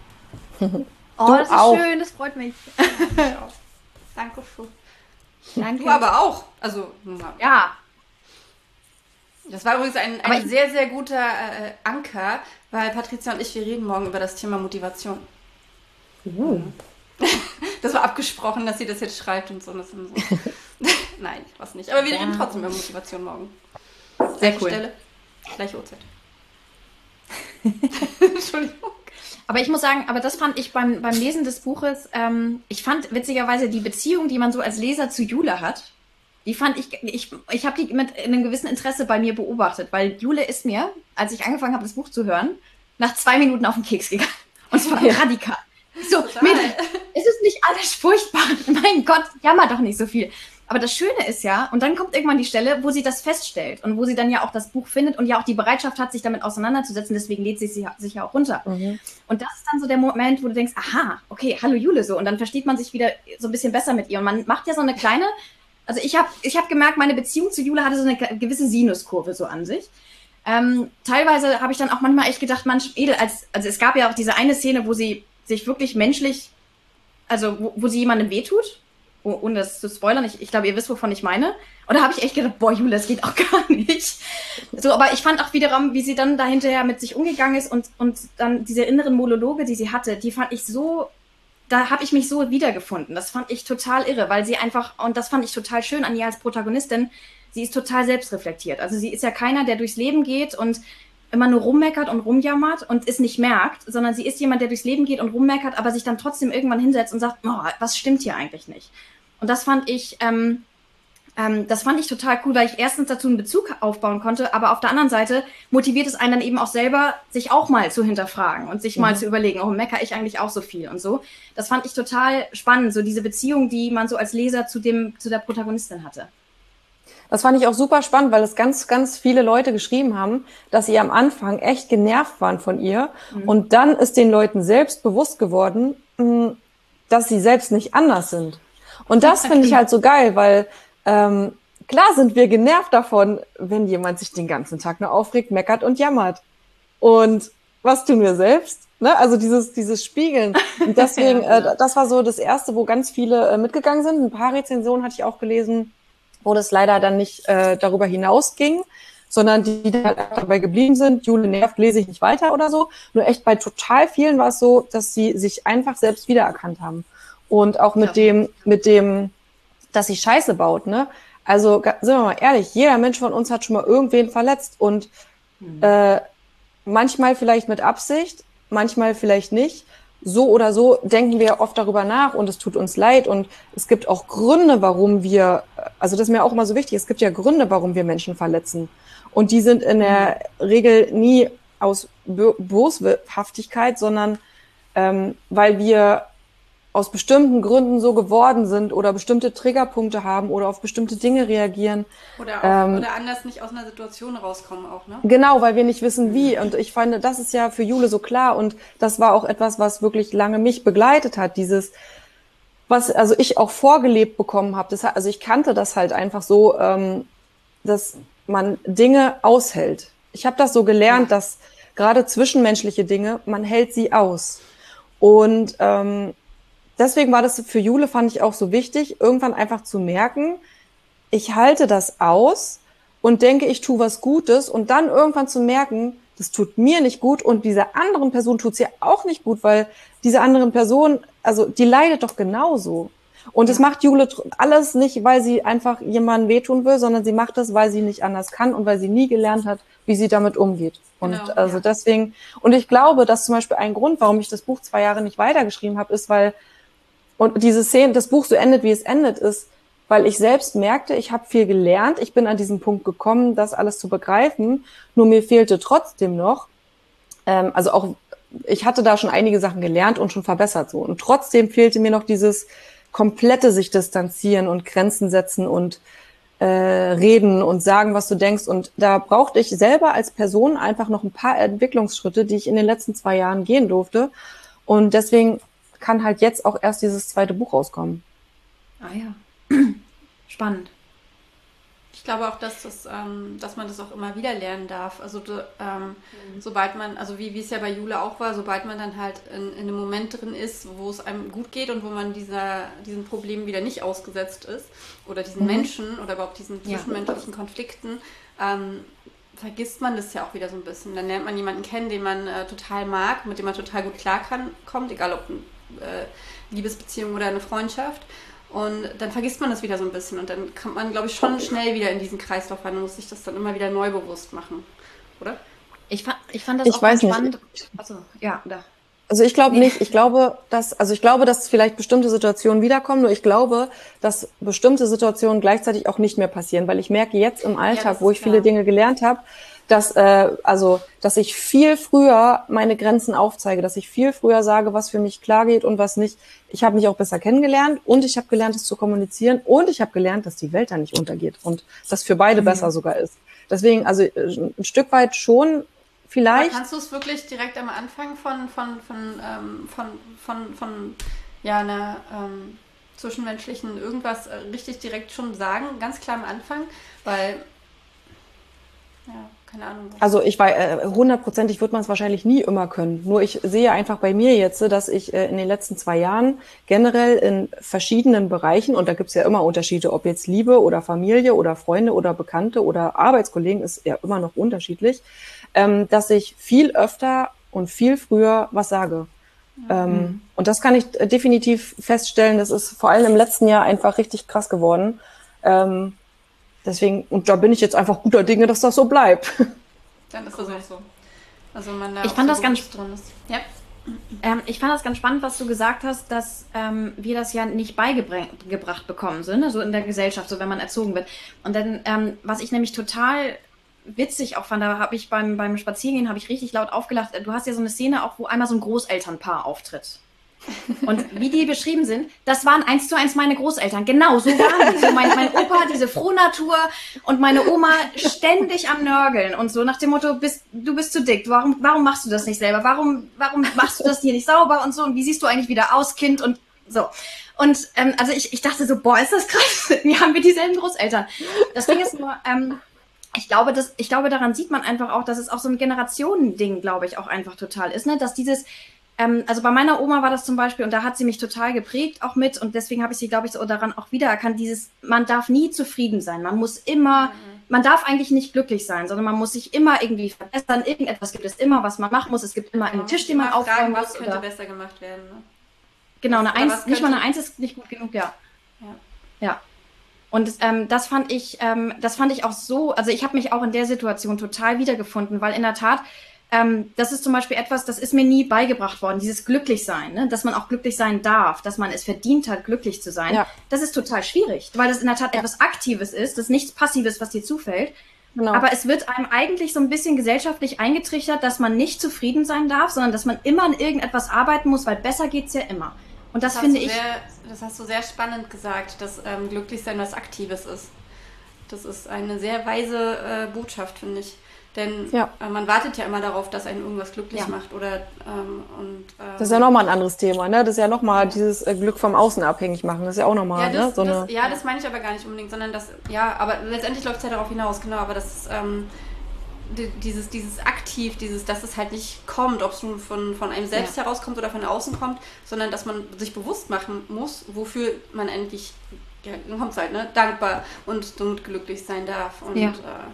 Oh, du das ist auch. Schön, das freut mich. Ja, danke schön. Danke. Du aber auch. Also, ja. Das war übrigens ein, ein sehr, sehr guter äh, Anker, weil Patricia und ich, wir reden morgen über das Thema Motivation. Uh. Das war abgesprochen, dass sie das jetzt schreibt und so. Und das und so. Nein, was nicht. Aber wir ja. reden trotzdem über Motivation morgen. Sehr Gleiche cool. Stelle, gleiche Uhrzeit. Entschuldigung. Aber ich muss sagen, aber das fand ich beim, beim Lesen des Buches, ähm, ich fand witzigerweise die Beziehung, die man so als Leser zu Jule hat, die fand ich, ich, ich habe die mit einem gewissen Interesse bei mir beobachtet, weil Jule ist mir, als ich angefangen habe, das Buch zu hören, nach zwei Minuten auf den Keks gegangen. Und zwar ja. radikal. So, Mädel, es ist nicht alles furchtbar. Mein Gott, jammer doch nicht so viel. Aber das Schöne ist ja, und dann kommt irgendwann die Stelle, wo sie das feststellt und wo sie dann ja auch das Buch findet und ja auch die Bereitschaft hat, sich damit auseinanderzusetzen, deswegen lädt sie sich ja auch runter. Mhm. Und das ist dann so der Moment, wo du denkst, aha, okay, hallo Jule, so. Und dann versteht man sich wieder so ein bisschen besser mit ihr. Und man macht ja so eine kleine, also ich habe ich hab gemerkt, meine Beziehung zu Jule hatte so eine gewisse Sinuskurve so an sich. Ähm, teilweise habe ich dann auch manchmal echt gedacht, Mensch, Edel, als, also es gab ja auch diese eine Szene, wo sie sich wirklich menschlich, also wo, wo sie jemandem wehtut, oh, ohne das zu spoilern, ich, ich glaube, ihr wisst, wovon ich meine. Und da habe ich echt gedacht, boah, Jule, das geht auch gar nicht. So, aber ich fand auch wiederum, wie sie dann dahinterher mit sich umgegangen ist und, und dann diese inneren Monologe, die sie hatte, die fand ich so, da habe ich mich so wiedergefunden. Das fand ich total irre, weil sie einfach, und das fand ich total schön an ihr als Protagonistin, sie ist total selbstreflektiert. Also sie ist ja keiner, der durchs Leben geht und immer nur rummeckert und rumjammert und es nicht merkt, sondern sie ist jemand, der durchs Leben geht und rummeckert, aber sich dann trotzdem irgendwann hinsetzt und sagt, oh, was stimmt hier eigentlich nicht? Und das fand ich, ähm, ähm, das fand ich total cool, weil ich erstens dazu einen Bezug aufbauen konnte, aber auf der anderen Seite motiviert es einen dann eben auch selber, sich auch mal zu hinterfragen und sich mhm. mal zu überlegen, oh, meckere ich eigentlich auch so viel und so. Das fand ich total spannend, so diese Beziehung, die man so als Leser zu dem, zu der Protagonistin hatte. Das fand ich auch super spannend, weil es ganz, ganz viele Leute geschrieben haben, dass sie am Anfang echt genervt waren von ihr. Mhm. Und dann ist den Leuten selbst bewusst geworden, dass sie selbst nicht anders sind. Und das finde ich halt so geil, weil ähm, klar sind wir genervt davon, wenn jemand sich den ganzen Tag nur aufregt, meckert und jammert. Und was tun wir selbst? Ne? Also dieses, dieses Spiegeln. Und deswegen, ja, genau. äh, das war so das Erste, wo ganz viele äh, mitgegangen sind. Ein paar Rezensionen hatte ich auch gelesen, wo das leider dann nicht äh, darüber hinausging, sondern die, die halt dabei geblieben sind, Jule nervt, lese ich nicht weiter oder so. Nur echt bei total vielen war es so, dass sie sich einfach selbst wiedererkannt haben. Und auch mit ja. dem, mit dem, dass sie Scheiße baut, ne? Also, sind wir mal ehrlich, jeder Mensch von uns hat schon mal irgendwen verletzt und mhm. äh, manchmal vielleicht mit Absicht, manchmal vielleicht nicht. So oder so denken wir oft darüber nach und es tut uns leid und es gibt auch Gründe, warum wir, also das ist mir auch immer so wichtig, es gibt ja Gründe, warum wir Menschen verletzen und die sind in der Regel nie aus Bo- Boshaftigkeit, sondern ähm, weil wir aus bestimmten Gründen so geworden sind oder bestimmte Triggerpunkte haben oder auf bestimmte Dinge reagieren. Oder, auch, ähm, oder anders nicht aus einer Situation rauskommen auch, ne? Genau, weil wir nicht wissen, wie. Und ich fand, das ist ja für Jule so klar. Und das war auch etwas, was wirklich lange mich begleitet hat. Dieses, was also ich auch vorgelebt bekommen habe. Das, also ich kannte das halt einfach so, ähm, dass man Dinge aushält. Ich habe das so gelernt, ja. dass gerade zwischenmenschliche Dinge, man hält sie aus. Und ähm, deswegen war das für Jule, fand ich auch so wichtig, irgendwann einfach zu merken, ich halte das aus und denke, ich tue was Gutes und dann irgendwann zu merken, das tut mir nicht gut und dieser anderen Person tut es ja auch nicht gut, weil diese anderen Person, also die leidet doch genauso. Und das ja. macht Jule alles nicht, weil sie einfach jemandem wehtun will, sondern sie macht das, weil sie nicht anders kann und weil sie nie gelernt hat, wie sie damit umgeht. Und genau, also ja. deswegen, und ich glaube, dass zum Beispiel ein Grund, warum ich das Buch zwei Jahre nicht weitergeschrieben habe, ist, weil und diese Szene, das Buch so endet, wie es endet, ist, weil ich selbst merkte, ich habe viel gelernt, ich bin an diesen Punkt gekommen, das alles zu begreifen, nur mir fehlte trotzdem noch, ähm, also auch, ich hatte da schon einige Sachen gelernt und schon verbessert so und trotzdem fehlte mir noch dieses, komplette sich distanzieren und Grenzen setzen und äh, reden und sagen, was du denkst. Und da brauchte ich selber als Person einfach noch ein paar Entwicklungsschritte, die ich in den letzten zwei Jahren gehen durfte. Und deswegen kann halt jetzt auch erst dieses zweite Buch rauskommen. Ah ja, spannend. Ich glaube auch, dass, das, ähm, dass man das auch immer wieder lernen darf. Also ähm, mhm. sobald man, also wie, wie es ja bei Jule auch war, sobald man dann halt in, in einem Moment drin ist, wo es einem gut geht und wo man dieser, diesen Problemen wieder nicht ausgesetzt ist oder diesen mhm. Menschen oder überhaupt diesen zwischenmenschlichen ja. Konflikten, ähm, vergisst man das ja auch wieder so ein bisschen. Dann lernt man jemanden kennen, den man äh, total mag, mit dem man total gut klarkommt, egal ob eine äh, Liebesbeziehung oder eine Freundschaft. Und dann vergisst man das wieder so ein bisschen und dann kommt man, glaube ich, schon schnell wieder in diesen Kreislauf rein und muss sich das dann immer wieder neu bewusst machen, oder? Ich fand, ich fand das ich auch weiß ganz nicht. spannend. Achso, ja, da. Also ich glaube nicht. Ich glaube, dass, also ich glaube, dass vielleicht bestimmte Situationen wiederkommen, nur ich glaube, dass bestimmte Situationen gleichzeitig auch nicht mehr passieren, weil ich merke jetzt im Alltag, ja, wo ich klar. viele Dinge gelernt habe, dass äh, also dass ich viel früher meine Grenzen aufzeige, dass ich viel früher sage, was für mich klar geht und was nicht. Ich habe mich auch besser kennengelernt und ich habe gelernt, es zu kommunizieren und ich habe gelernt, dass die Welt da nicht untergeht und das für beide mhm. besser sogar ist. Deswegen, also ein Stück weit schon vielleicht. Aber kannst du es wirklich direkt am Anfang von von von ähm, von von, von ja einer ähm, zwischenmenschlichen irgendwas äh, richtig direkt schon sagen, ganz klar am Anfang, weil ja, keine Ahnung. Also ich war hundertprozentig wird man es wahrscheinlich nie immer können. Nur ich sehe einfach bei mir jetzt, dass ich äh, in den letzten zwei Jahren generell in verschiedenen Bereichen, und da gibt es ja immer Unterschiede, ob jetzt Liebe oder Familie oder Freunde oder Bekannte oder Arbeitskollegen, ist ja immer noch unterschiedlich, ähm, dass ich viel öfter und viel früher was sage. Mhm. Ähm, und das kann ich definitiv feststellen, das ist vor allem im letzten Jahr einfach richtig krass geworden. Ähm, Deswegen, und da bin ich jetzt einfach guter Dinge, dass das so bleibt. Dann ist das auch so. Also man da ich fand so das ganz drin ist. Ja. Ähm, ich fand das ganz spannend, was du gesagt hast, dass ähm, wir das ja nicht beigebracht bekommen, so, ne? So in der Gesellschaft, so wenn man erzogen wird. Und dann, ähm, was ich nämlich total witzig auch fand, da habe ich beim, beim Spazierengehen habe ich richtig laut aufgelacht. Du hast ja so eine Szene auch, wo einmal so ein Großelternpaar auftritt. Und wie die beschrieben sind, das waren eins zu eins meine Großeltern. Genau, so waren die. So mein, mein Opa, diese Frohnatur und meine Oma ständig am Nörgeln und so nach dem Motto, bist, du bist zu dick, warum, warum machst du das nicht selber? Warum, warum machst du das hier nicht sauber und so? Und wie siehst du eigentlich wieder aus, Kind? Und so. Und ähm, also ich, ich dachte so, boah, ist das krass. Wie haben wir dieselben Großeltern? Das Ding ist nur, ähm, ich glaube, das, ich glaube, daran sieht man einfach auch, dass es auch so ein Generationending, glaube ich, auch einfach total ist, ne? Dass dieses Ähm, also bei meiner Oma war das zum Beispiel, und da hat sie mich total geprägt auch mit, und deswegen habe ich sie, glaube ich, so daran auch wiedererkannt, dieses, man darf nie zufrieden sein, man muss immer, mhm. man darf eigentlich nicht glücklich sein, sondern man muss sich immer irgendwie verbessern, irgendetwas gibt es immer, was man machen muss, es gibt immer einen Tisch, den man aufräumen muss. Was könnte besser gemacht werden, ne? Genau, eine Eins, nicht mal eine Eins ist nicht gut genug, ja. Ja. Ja. Und ähm, das fand ich, ähm, das fand ich auch so, also ich habe mich auch in der Situation total wiedergefunden, weil in der Tat, Ähm, das ist zum Beispiel etwas, das ist mir nie beigebracht worden, dieses Glücklichsein, ne? Dass man auch glücklich sein darf, dass man es verdient hat, glücklich zu sein. Ja. Das ist total schwierig, weil das in der Tat ja. etwas Aktives ist, das ist nichts Passives, was dir zufällt. Genau. Aber es wird einem eigentlich so ein bisschen gesellschaftlich eingetrichtert, dass man nicht zufrieden sein darf, sondern dass man immer an irgendetwas arbeiten muss, weil besser geht's ja immer. Und das, das finde ich... Sehr, das hast du sehr spannend gesagt, dass ähm, Glücklichsein was Aktives ist. Das ist eine sehr weise äh, Botschaft, finde ich. Denn ja. äh, man wartet ja immer darauf, dass einen irgendwas glücklich ja. macht. Oder, ähm, und, ähm, das ist ja nochmal ein anderes Thema, ne? Das ist ja nochmal ja. dieses äh, Glück vom Außen abhängig machen. Das ist ja auch nochmal, ja, ne? So das, eine, ja, das meine ich aber gar nicht unbedingt, sondern das, ja, aber letztendlich läuft es ja darauf hinaus, genau, aber das ähm, die, dieses, dieses aktiv, dieses, dass es halt nicht kommt, ob es nun von, von einem selbst ja. herauskommt oder von außen kommt, sondern dass man sich bewusst machen muss, wofür man endlich, ja, dann kommt es halt, ne? Dankbar und somit glücklich sein darf. Und ja. äh,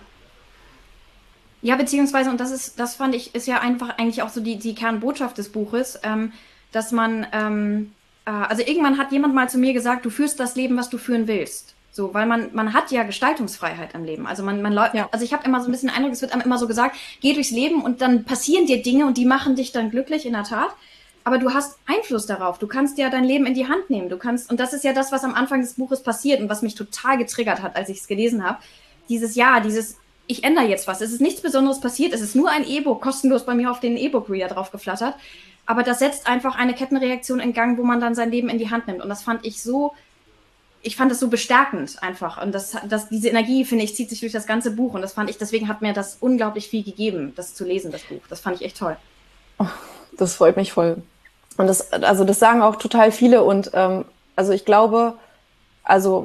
Ja, beziehungsweise, und das ist, das fand ich, ist ja einfach eigentlich auch so die, die Kernbotschaft des Buches, ähm, dass man, ähm, äh, also irgendwann hat jemand mal zu mir gesagt, du führst das Leben, was du führen willst. So, weil man, man hat ja Gestaltungsfreiheit im Leben. Also man, man läuft, ja. also ich habe immer so ein bisschen den Eindruck, es wird einem immer so gesagt, geh durchs Leben und dann passieren dir Dinge und die machen dich dann glücklich, in der Tat. Aber du hast Einfluss darauf. Du kannst ja dein Leben in die Hand nehmen. Du kannst, und das ist ja das, was am Anfang des Buches passiert und was mich total getriggert hat, als ich es gelesen habe. Dieses Ja, dieses ich ändere jetzt was. Es ist nichts Besonderes passiert. Es ist nur ein E-Book, kostenlos bei mir auf den E-Book-Reader drauf geflattert. aber das setzt einfach eine Kettenreaktion in Gang, wo man dann sein Leben in die Hand nimmt. Und das fand ich so, ich fand das so bestärkend einfach. Und das, das, diese Energie, finde ich, zieht sich durch das ganze Buch. Und das fand ich, deswegen hat mir das unglaublich viel gegeben, das zu lesen, das Buch. Das fand ich echt toll. Oh, das freut mich voll. Und das, also das sagen auch total viele. Und ähm, also ich glaube, also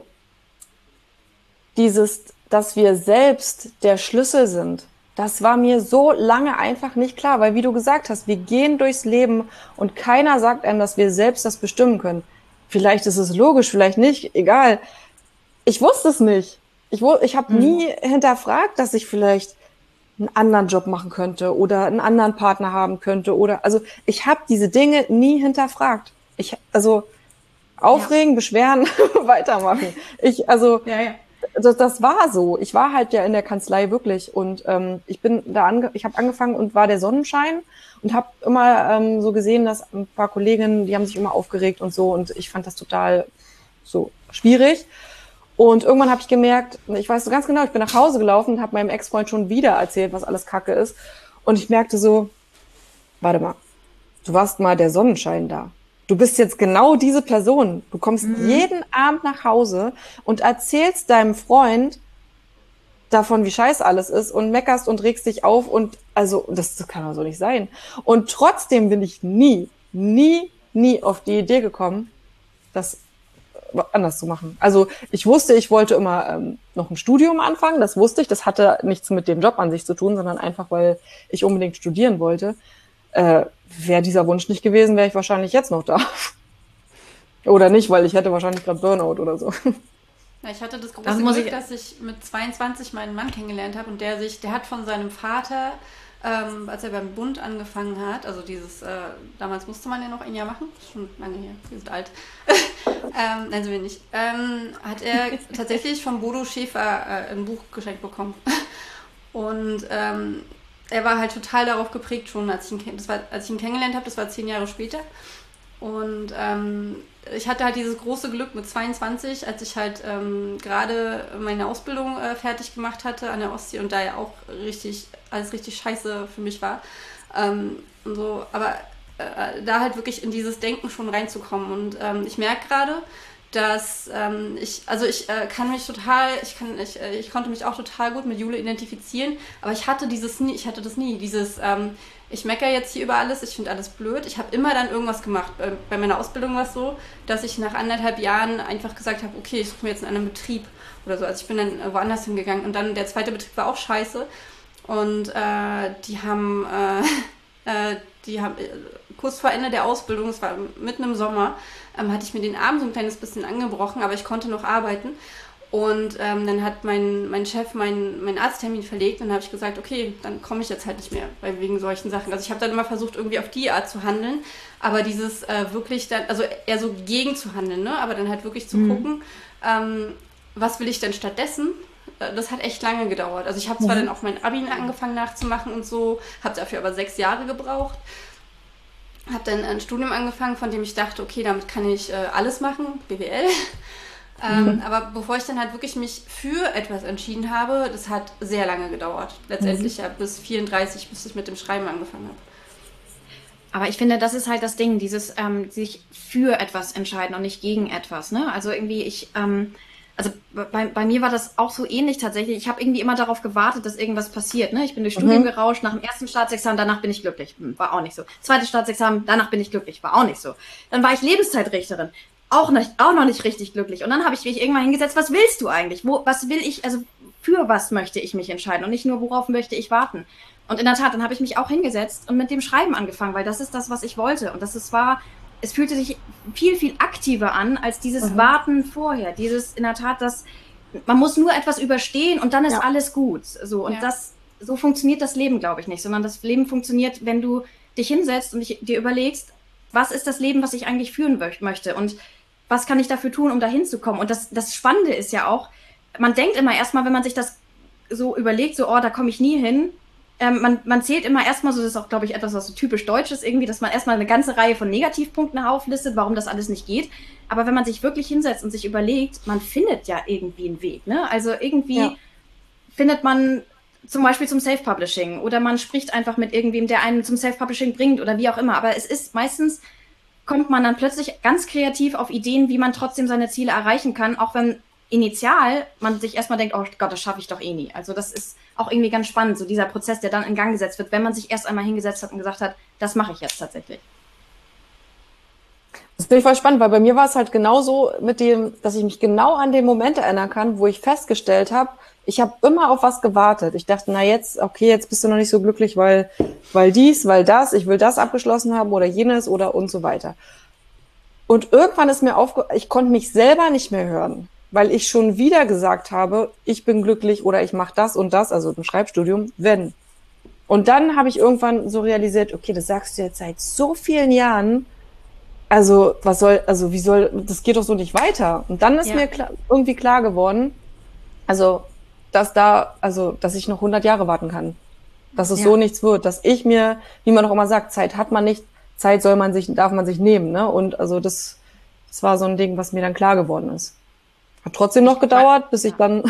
dieses, dass wir selbst der Schlüssel sind, das war mir so lange einfach nicht klar, weil wie du gesagt hast, wir gehen durchs Leben und keiner sagt einem, dass wir selbst das bestimmen können. Vielleicht ist es logisch, vielleicht nicht, egal. Ich wusste es nicht. Ich, ich habe mhm. nie hinterfragt, dass ich vielleicht einen anderen Job machen könnte oder einen anderen Partner haben könnte oder, also ich habe diese Dinge nie hinterfragt. Ich, also aufregen, ja. beschweren, weitermachen. Ich, also ja, ja. Das, das war so. Ich war halt ja in der Kanzlei wirklich und ähm, ich bin da ange ich habe angefangen und war der Sonnenschein und habe immer ähm, so gesehen, dass ein paar Kolleginnen, die haben sich immer aufgeregt und so und ich fand das total so schwierig. Und irgendwann habe ich gemerkt, ich weiß so ganz genau, ich bin nach Hause gelaufen und habe meinem Ex-Freund schon wieder erzählt, was alles Kacke ist und ich merkte so, warte mal, du warst mal der Sonnenschein da. Du bist jetzt genau diese Person. Du kommst mhm. jeden Abend nach Hause und erzählst deinem Freund davon, wie scheiße alles ist und meckerst und regst dich auf und also, das, das kann doch so nicht sein. Und trotzdem bin ich nie, nie, nie auf die Idee gekommen, das anders zu machen. Also ich wusste, ich wollte immer ähm, noch ein Studium anfangen, das wusste ich. Das hatte nichts mit dem Job an sich zu tun, sondern einfach, weil ich unbedingt studieren wollte. Äh, wäre dieser Wunsch nicht gewesen, wäre ich wahrscheinlich jetzt noch da. Oder nicht, weil ich hätte wahrscheinlich gerade Burnout oder so. Ja, ich hatte das große das Glück, ich... dass ich mit zweiundzwanzig meinen Mann kennengelernt habe und der sich, der hat von seinem Vater, ähm, als er beim Bund angefangen hat, also dieses, äh, damals musste man ja noch ein Jahr machen, schon lange her, wir sind alt, ähm, nein, sind wir nicht, ähm, hat er tatsächlich von Bodo Schäfer äh, ein Buch geschenkt bekommen. Und ähm, er war halt total darauf geprägt schon, als ich ihn, das war, als ich ihn kennengelernt habe, das war zehn Jahre später. Und ähm, ich hatte halt dieses große Glück mit zweiundzwanzig, als ich halt ähm, gerade meine Ausbildung äh, fertig gemacht hatte an der Ostsee und da ja auch richtig, alles richtig scheiße für mich war. Ähm, und so, aber äh, da halt wirklich in dieses Denken schon reinzukommen. Und ähm, ich merke gerade, dass ähm, ich, also ich äh, kann mich total, ich kann, ich, äh, ich konnte mich auch total gut mit Jule identifizieren, aber ich hatte dieses nie, ich hatte das nie, dieses, ähm, ich meckere jetzt hier über alles, ich finde alles blöd. Ich habe immer dann irgendwas gemacht. Bei, bei meiner Ausbildung war es so, dass ich nach anderthalb Jahren einfach gesagt habe, okay, ich suche mir jetzt einen anderen Betrieb oder so. Also ich bin dann woanders hingegangen und dann der zweite Betrieb war auch scheiße und äh, die haben, äh, äh, die haben äh, kurz vor Ende der Ausbildung, es war mitten im Sommer, ähm, hatte ich mir den Arm so ein kleines bisschen angebrochen, aber ich konnte noch arbeiten. Und ähm, dann hat mein, mein Chef meinen mein Arzttermin verlegt und dann habe ich gesagt, okay, dann komme ich jetzt halt nicht mehr, weil wegen solchen Sachen. Also ich habe dann immer versucht, irgendwie auf die Art zu handeln, aber dieses äh, wirklich dann, also eher so gegen zu handeln, ne? Aber dann halt wirklich zu mhm. gucken, ähm, was will ich denn stattdessen? Das hat echt lange gedauert. Also ich habe zwar mhm. dann auch mein Abi angefangen nachzumachen und so, habe dafür aber sechs Jahre gebraucht. Habe dann ein Studium angefangen, von dem ich dachte, okay, damit kann ich äh, alles machen, B W L. Ähm, mhm. Aber bevor ich dann halt wirklich mich für etwas entschieden habe, das hat sehr lange gedauert. Letztendlich mhm. ja bis vierunddreißig, bis ich mit dem Schreiben angefangen habe. Aber ich finde, das ist halt das Ding, dieses ähm, sich für etwas entscheiden und nicht gegen etwas. Ne? Also irgendwie, ich, ähm, also bei, bei mir war das auch so ähnlich tatsächlich. Ich habe irgendwie immer darauf gewartet, dass irgendwas passiert. Ne? Ich bin durchs mhm. Studium gerauscht, nach dem ersten Staatsexamen, danach bin ich glücklich. Hm, war auch nicht so. Zweites Staatsexamen, danach bin ich glücklich. War auch nicht so. Dann war ich Lebenszeitrichterin. Auch, nicht, auch noch nicht richtig glücklich. Und dann habe ich mich irgendwann hingesetzt, was willst du eigentlich? Wo, was will ich, also für was möchte ich mich entscheiden und nicht nur, worauf möchte ich warten? Und in der Tat, dann habe ich mich auch hingesetzt und mit dem Schreiben angefangen, weil das ist das, was ich wollte. Und das ist, war, es fühlte sich viel, viel aktiver an, als dieses mhm. Warten vorher. Dieses, in der Tat, das, man muss nur etwas überstehen und dann ist ja. alles gut. So, und ja. das, so funktioniert das Leben, glaube ich, nicht, sondern das Leben funktioniert, wenn du dich hinsetzt und dich, dir überlegst, was ist das Leben, was ich eigentlich führen möchte? Und was kann ich dafür tun, um da hinzukommen? Und das, das Spannende ist ja auch, man denkt immer erstmal, wenn man sich das so überlegt, so, oh, da komme ich nie hin. Ähm, man, man zählt immer erstmal so, das ist auch, glaube ich, etwas, was so typisch deutsch ist irgendwie, dass man erstmal eine ganze Reihe von Negativpunkten auflistet, warum das alles nicht geht. Aber wenn man sich wirklich hinsetzt und sich überlegt, man findet ja irgendwie einen Weg, ne? Also irgendwie ja. findet man zum Beispiel zum Self-Publishing oder man spricht einfach mit irgendwem, der einen zum Self-Publishing bringt oder wie auch immer. Aber es ist meistens, kommt man dann plötzlich ganz kreativ auf Ideen, wie man trotzdem seine Ziele erreichen kann, auch wenn initial man sich erstmal denkt, oh Gott, das schaffe ich doch eh nie. Also das ist auch irgendwie ganz spannend, so dieser Prozess, der dann in Gang gesetzt wird, wenn man sich erst einmal hingesetzt hat und gesagt hat, das mache ich jetzt tatsächlich. Das finde ich voll spannend, weil bei mir war es halt genauso mit dem, dass ich mich genau an den Moment erinnern kann, wo ich festgestellt habe, ich habe immer auf was gewartet. Ich dachte, na jetzt, okay, jetzt bist du noch nicht so glücklich, weil, weil dies, weil das, ich will das abgeschlossen haben oder jenes oder und so weiter. Und irgendwann ist mir aufge, ich konnte mich selber nicht mehr hören, weil ich schon wieder gesagt habe, ich bin glücklich oder ich mache das und das, also im Schreibstudium, wenn. Und dann habe ich irgendwann so realisiert, okay, das sagst du jetzt seit so vielen Jahren. Also, was soll, also, wie soll, das geht doch so nicht weiter. Und dann ist Ja. mir klar, irgendwie klar geworden, also, dass da, also, dass ich noch hundert Jahre warten kann. Dass es Ja. so nichts wird. Dass ich mir, wie man auch immer sagt, Zeit hat man nicht, Zeit soll man sich, darf man sich nehmen, ne? Und also, das, das war so ein Ding, was mir dann klar geworden ist. Hat trotzdem noch gedauert, bis ich Ja. dann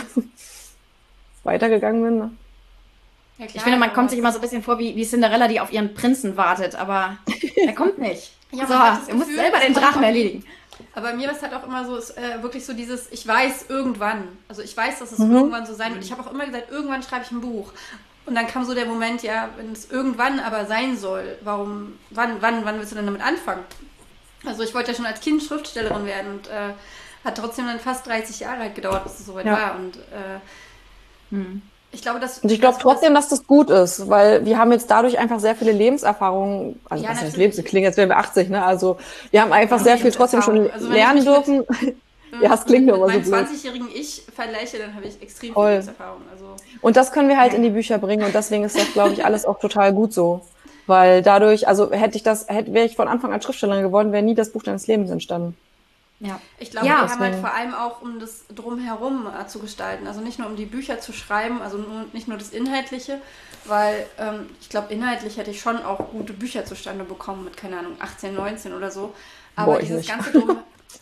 weitergegangen bin, ne? Ja, klar, Ich finde, man aber kommt sich immer so ein bisschen vor wie, wie Cinderella, die auf ihren Prinzen wartet, aber er kommt nicht. Ja, so, man hat das er muss Gefühl, selber den es kommt Drachen auch- erledigen. Aber mir ist halt auch immer so, ist, äh, wirklich so dieses, ich weiß irgendwann. Also ich weiß, dass es Mhm. irgendwann so sein wird. Ich habe auch immer gesagt, irgendwann schreibe ich ein Buch. Und dann kam so der Moment, ja, wenn es irgendwann aber sein soll, warum, wann, wann, wann willst du denn damit anfangen? Also ich wollte ja schon als Kind Schriftstellerin werden und äh, hat trotzdem dann fast dreißig Jahre halt gedauert, bis es soweit Ja. war. Und äh, Hm. ich glaube, dass... Und ich glaube dass- trotzdem, dass das gut ist, weil wir haben jetzt dadurch einfach sehr viele Lebenserfahrungen, also Ja, was heißt natürlich. Lebens, das klingt, als wären wir achtzig, ne? Also wir haben einfach sehr viel trotzdem schon Lebenserfahrung. Also wenn lernen ich mich dürfen. Wenn Ja, man es klingt mit, nur mit immer so meinem blöd. zwanzigjährigen Ich vergleiche, dann habe ich extrem viel Voll. Lebenserfahrung. Also Und das können wir halt in die Bücher bringen und deswegen ist das, glaube ich, alles auch total gut so. Weil dadurch, also hätte ich das, hätte, wäre ich von Anfang an Schriftstellerin geworden, wäre nie das Buch deines Lebens entstanden. Ja. ich glaube, Ja, wir haben halt deswegen. vor allem auch, um das Drumherum äh, zu gestalten. Also nicht nur um die Bücher zu schreiben, also nur, nicht nur das Inhaltliche, weil ähm, ich glaube, inhaltlich hätte ich schon auch gute Bücher zustande bekommen mit, keine Ahnung, achtzehn, neunzehn oder so. Aber Boah, ich dieses nicht. ganze Drum...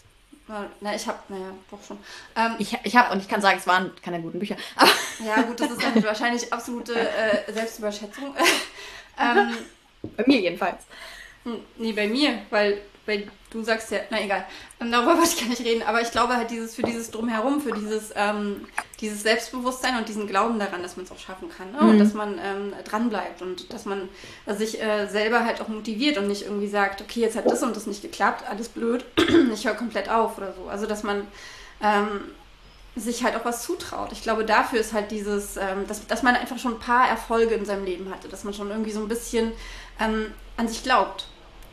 Na, na, ich habe, naja, doch schon. Ähm, Ich, ich habe, und ich kann sagen, es waren keine guten Bücher. Aber ja, gut, das ist dann wahrscheinlich absolute äh, Selbstüberschätzung. ähm, bei mir jedenfalls. Hm, Nee, bei mir, weil, weil du sagst ja, na egal, ähm, darüber wollte ich gar nicht reden, aber ich glaube halt dieses für dieses Drumherum, für dieses, ähm, dieses Selbstbewusstsein und diesen Glauben daran, dass man es auch schaffen kann, ne? Und Mhm. dass man ähm, dranbleibt und dass man äh, sich äh, selber halt auch motiviert und nicht irgendwie sagt, okay, jetzt hat das und das nicht geklappt, alles blöd, ich höre komplett auf oder so. Also dass man ähm, sich halt auch was zutraut. Ich glaube, dafür ist halt dieses, ähm, dass, dass man einfach schon ein paar Erfolge in seinem Leben hatte, dass man schon irgendwie so ein bisschen ähm, an sich glaubt.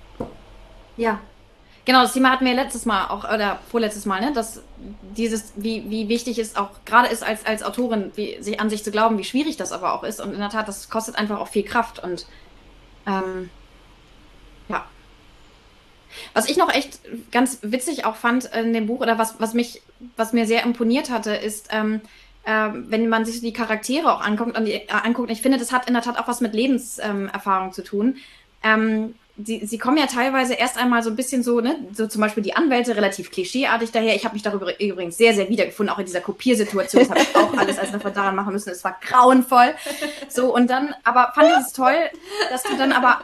Ja. Genau, das Thema hatten wir letztes Mal auch, oder vorletztes Mal, ne, dass dieses, wie, wie wichtig es auch gerade ist als, als Autorin, wie, sich an sich zu glauben, wie schwierig das aber auch ist. Und in der Tat, das kostet einfach auch viel Kraft. Und ähm, ja. Was ich noch echt ganz witzig auch fand in dem Buch, oder was, was mich, was mir sehr imponiert hatte, ist, ähm, ähm, wenn man sich so die Charaktere auch anguckt, und die, äh, anguckt, ich finde, das hat in der Tat auch was mit Lebenserfahrung ähm, Erfahrung zu tun. Ähm, Sie, sie kommen ja teilweise erst einmal so ein bisschen so, ne, so zum Beispiel die Anwälte relativ klischeeartig daher. Ich habe mich darüber übrigens sehr, sehr wiedergefunden, auch in dieser Kopiersituation. Das habe ich auch alles als Referendarin machen müssen. Es war grauenvoll. So, und dann, aber fand ich es toll, dass du dann aber,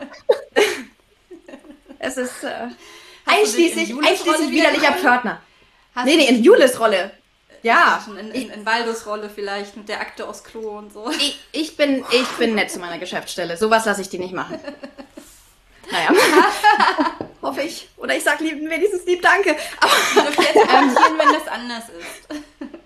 es ist äh, Hast du dich in einschließlich, Julis einschließlich Rolle widerlicher wiedergefunden? Pförtner. Hast Nee, du nee, in dich- Julis Rolle. Ja, schon in, in, in Waldos Rolle vielleicht mit der Akte aus Klo und so. ich, ich, bin, ich bin nett zu meiner Geschäftsstelle. Sowas lasse ich die nicht machen. Naja. Hoffe ich. Oder ich sage lieb, wenigstens lieb Danke. Aber Du dürft jetzt kommentieren, wenn das anders ist.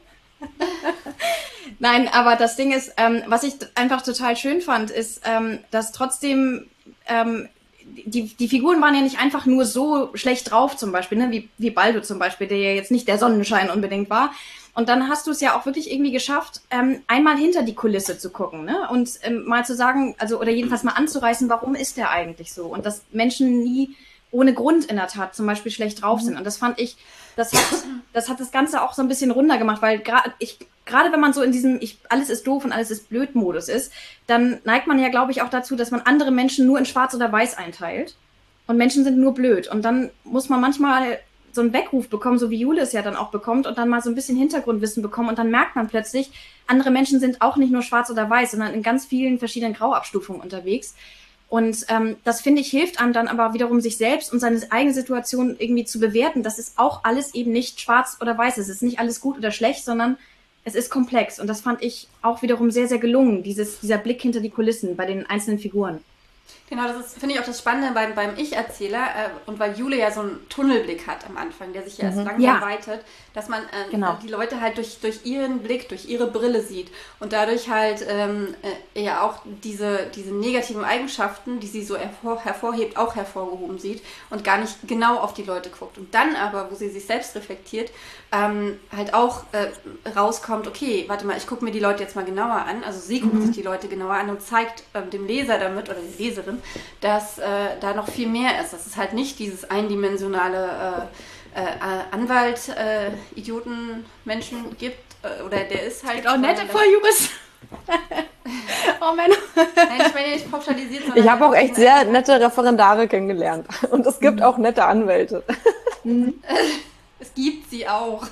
nein, aber das Ding ist, ähm, was ich einfach total schön fand, ist, ähm, dass trotzdem ähm, die, die Figuren waren ja nicht einfach nur so schlecht drauf zum Beispiel, ne? wie, wie Baldo zum Beispiel, der ja jetzt nicht der Sonnenschein unbedingt war. Und dann hast du es ja auch wirklich irgendwie geschafft, ähm, einmal hinter die Kulisse zu gucken, ne? Und ähm, mal zu sagen, also oder jedenfalls mal anzureißen, warum ist der eigentlich so? Und dass Menschen nie ohne Grund in der Tat zum Beispiel schlecht drauf sind. Und das fand ich, das hat das, hat das Ganze auch so ein bisschen runder gemacht, weil gerade ich gerade wenn man so in diesem ich, alles ist doof und alles ist blöd Modus ist, dann neigt man ja, glaube ich, auch dazu, dass man andere Menschen nur in schwarz oder weiß einteilt. Und Menschen sind nur blöd. Und dann muss man manchmal so einen Weckruf bekommen, so wie Jule es ja dann auch bekommt und dann mal so ein bisschen Hintergrundwissen bekommen und dann merkt man plötzlich, andere Menschen sind auch nicht nur schwarz oder weiß, sondern in ganz vielen verschiedenen Grauabstufungen unterwegs. Und ähm, das, finde ich, hilft einem dann aber wiederum, sich selbst und seine eigene Situation irgendwie zu bewerten. Das ist auch alles eben nicht schwarz oder weiß. Es ist nicht alles gut oder schlecht, sondern es ist komplex. Und das fand ich auch wiederum sehr, sehr gelungen, dieses, dieser Blick hinter die Kulissen bei den einzelnen Figuren. Genau, das ist, finde ich, auch das Spannende beim, beim Ich-Erzähler äh, und weil Jule ja so einen Tunnelblick hat am Anfang, der sich ja erst mhm. langsam ja. weitet, dass man äh, genau. die Leute halt durch, durch ihren Blick, durch ihre Brille sieht und dadurch halt ähm, äh, ja auch diese, diese negativen Eigenschaften, die sie so hervor, hervorhebt, auch hervorgehoben sieht und gar nicht genau auf die Leute guckt. Und dann aber, wo sie sich selbst reflektiert, ähm, halt auch äh, rauskommt, okay, warte mal, ich gucke mir die Leute jetzt mal genauer an, also sie guckt mhm. sich die Leute genauer an und zeigt ähm, dem Leser damit oder die Leserin, dass äh, da noch viel mehr ist. Dass es halt nicht dieses eindimensionale äh, äh, Anwalt, äh, Idioten, Menschen gibt. Äh, oder der ist halt... Auch nette Volljuristen. Oh Mann. Nein, ich meine nicht pauschalisiert, sondern... Ich habe auch echt sehr nette Referendare kennengelernt. Und es gibt mhm. auch nette Anwälte. Es gibt sie auch.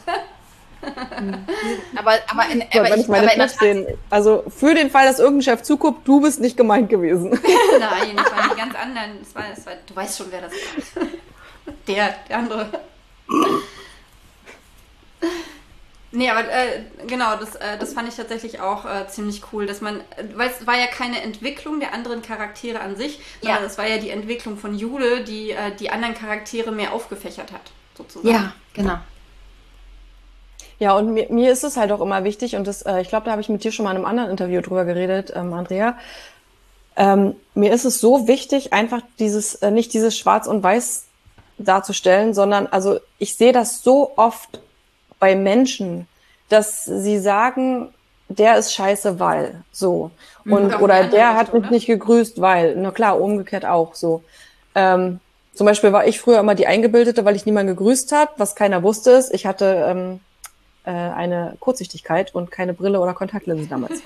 aber aber, in, so, aber wenn ich meine aber Tipps stehen, also für den Fall, dass irgendein Chef zuguckt, du bist nicht gemeint gewesen. Nein, das waren die ganz anderen. Das war, das war, du weißt schon, wer das war. Der, der andere. Nee, aber äh, genau, das, äh, das fand ich tatsächlich auch äh, ziemlich cool, dass man, weil es war ja keine Entwicklung der anderen Charaktere an sich, sondern es ja. war ja die Entwicklung von Jule, die äh, die anderen Charaktere mehr aufgefächert hat, sozusagen. Ja, genau. Ja, und mir, mir ist es halt auch immer wichtig, und das, äh, ich glaube, da habe ich mit dir schon mal in einem anderen Interview drüber geredet, ähm, Andrea. Ähm, mir ist es so wichtig, einfach dieses, äh, nicht dieses Schwarz und Weiß darzustellen, sondern, also ich sehe das so oft bei Menschen, dass sie sagen, der ist scheiße, weil, so. Und, mhm, oder der hat mich nicht gegrüßt, weil, na klar, umgekehrt auch, so. Ähm, zum Beispiel war ich früher immer die Eingebildete, weil ich niemanden gegrüßt hat, was keiner wusste ist. Ich hatte, ähm, eine Kurzsichtigkeit und keine Brille oder Kontaktlinsen damals.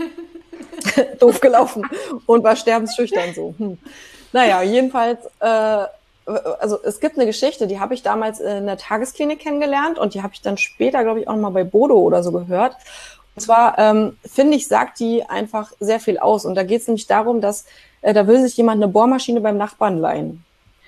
Doof gelaufen und war sterbensschüchtern so. Hm. Naja, jedenfalls, äh, also es gibt eine Geschichte, die habe ich damals in der Tagesklinik kennengelernt und die habe ich dann später, glaube ich, auch noch mal bei Bodo oder so gehört. Und zwar, ähm, finde ich, sagt die einfach sehr viel aus. Und da geht es nämlich darum, dass äh, da will sich jemand eine Bohrmaschine beim Nachbarn leihen.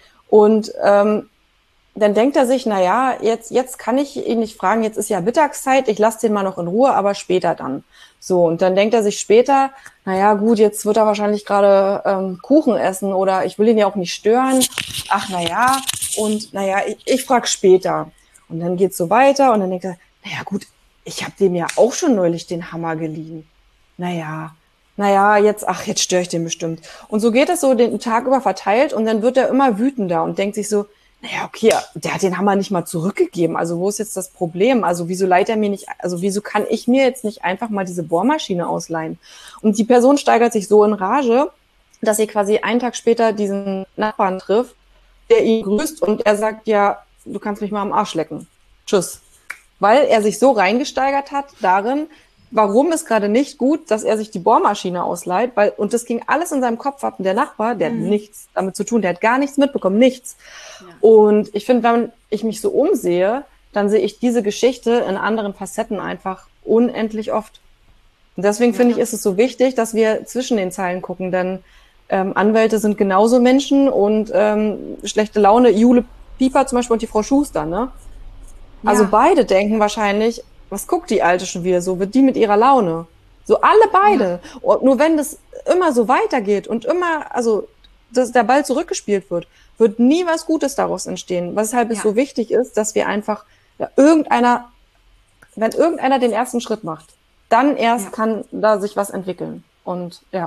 Und ähm, dann denkt er sich, na ja, jetzt, jetzt kann ich ihn nicht fragen, jetzt ist ja Mittagszeit, ich lasse den mal noch in Ruhe, aber später dann. So, und dann denkt er sich später, na ja, gut, jetzt wird er wahrscheinlich gerade ähm, Kuchen essen oder ich will ihn ja auch nicht stören. Ach, na ja, und na ja, ich, ich frage später. Und dann geht's so weiter und dann denkt er, na ja, gut, ich habe dem ja auch schon neulich den Hammer geliehen. Na ja, na ja, jetzt, ach, jetzt störe ich den bestimmt. Und so geht es so den Tag über verteilt und dann wird er immer wütender und denkt sich so, naja, okay, der hat den Hammer nicht mal zurückgegeben. Also wo ist jetzt das Problem? Also wieso leiht er mir nicht, also wieso kann ich mir jetzt nicht einfach mal diese Bohrmaschine ausleihen? Und die Person steigert sich so in Rage, dass sie quasi einen Tag später diesen Nachbarn trifft, der ihn grüßt und er sagt, ja, du kannst mich mal am Arsch lecken. Tschüss. Weil er sich so reingesteigert hat darin, warum ist gerade nicht gut, dass er sich die Bohrmaschine ausleiht, weil, und das ging alles in seinem Kopf ab, und der Nachbar, der mhm. hat nichts damit zu tun, der hat gar nichts mitbekommen, nichts. Ja. Und ich finde, wenn ich mich so umsehe, dann sehe ich diese Geschichte in anderen Facetten einfach unendlich oft. Und deswegen ja. finde ich, ist es so wichtig, dass wir zwischen den Zeilen gucken, denn ähm, Anwälte sind genauso Menschen und ähm, schlechte Laune, Jule Pieper zum Beispiel und die Frau Schuster, ne? Ja. Also beide denken wahrscheinlich, was guckt die Alte schon wieder so? Wird die mit ihrer Laune? So alle beide. Ja. Und nur wenn das immer so weitergeht und immer, also dass der Ball zurückgespielt wird, wird nie was Gutes daraus entstehen. Weshalb ja. es so wichtig ist, dass wir einfach ja, irgendeiner, wenn irgendeiner den ersten Schritt macht, dann erst ja. kann da sich was entwickeln. Und ja,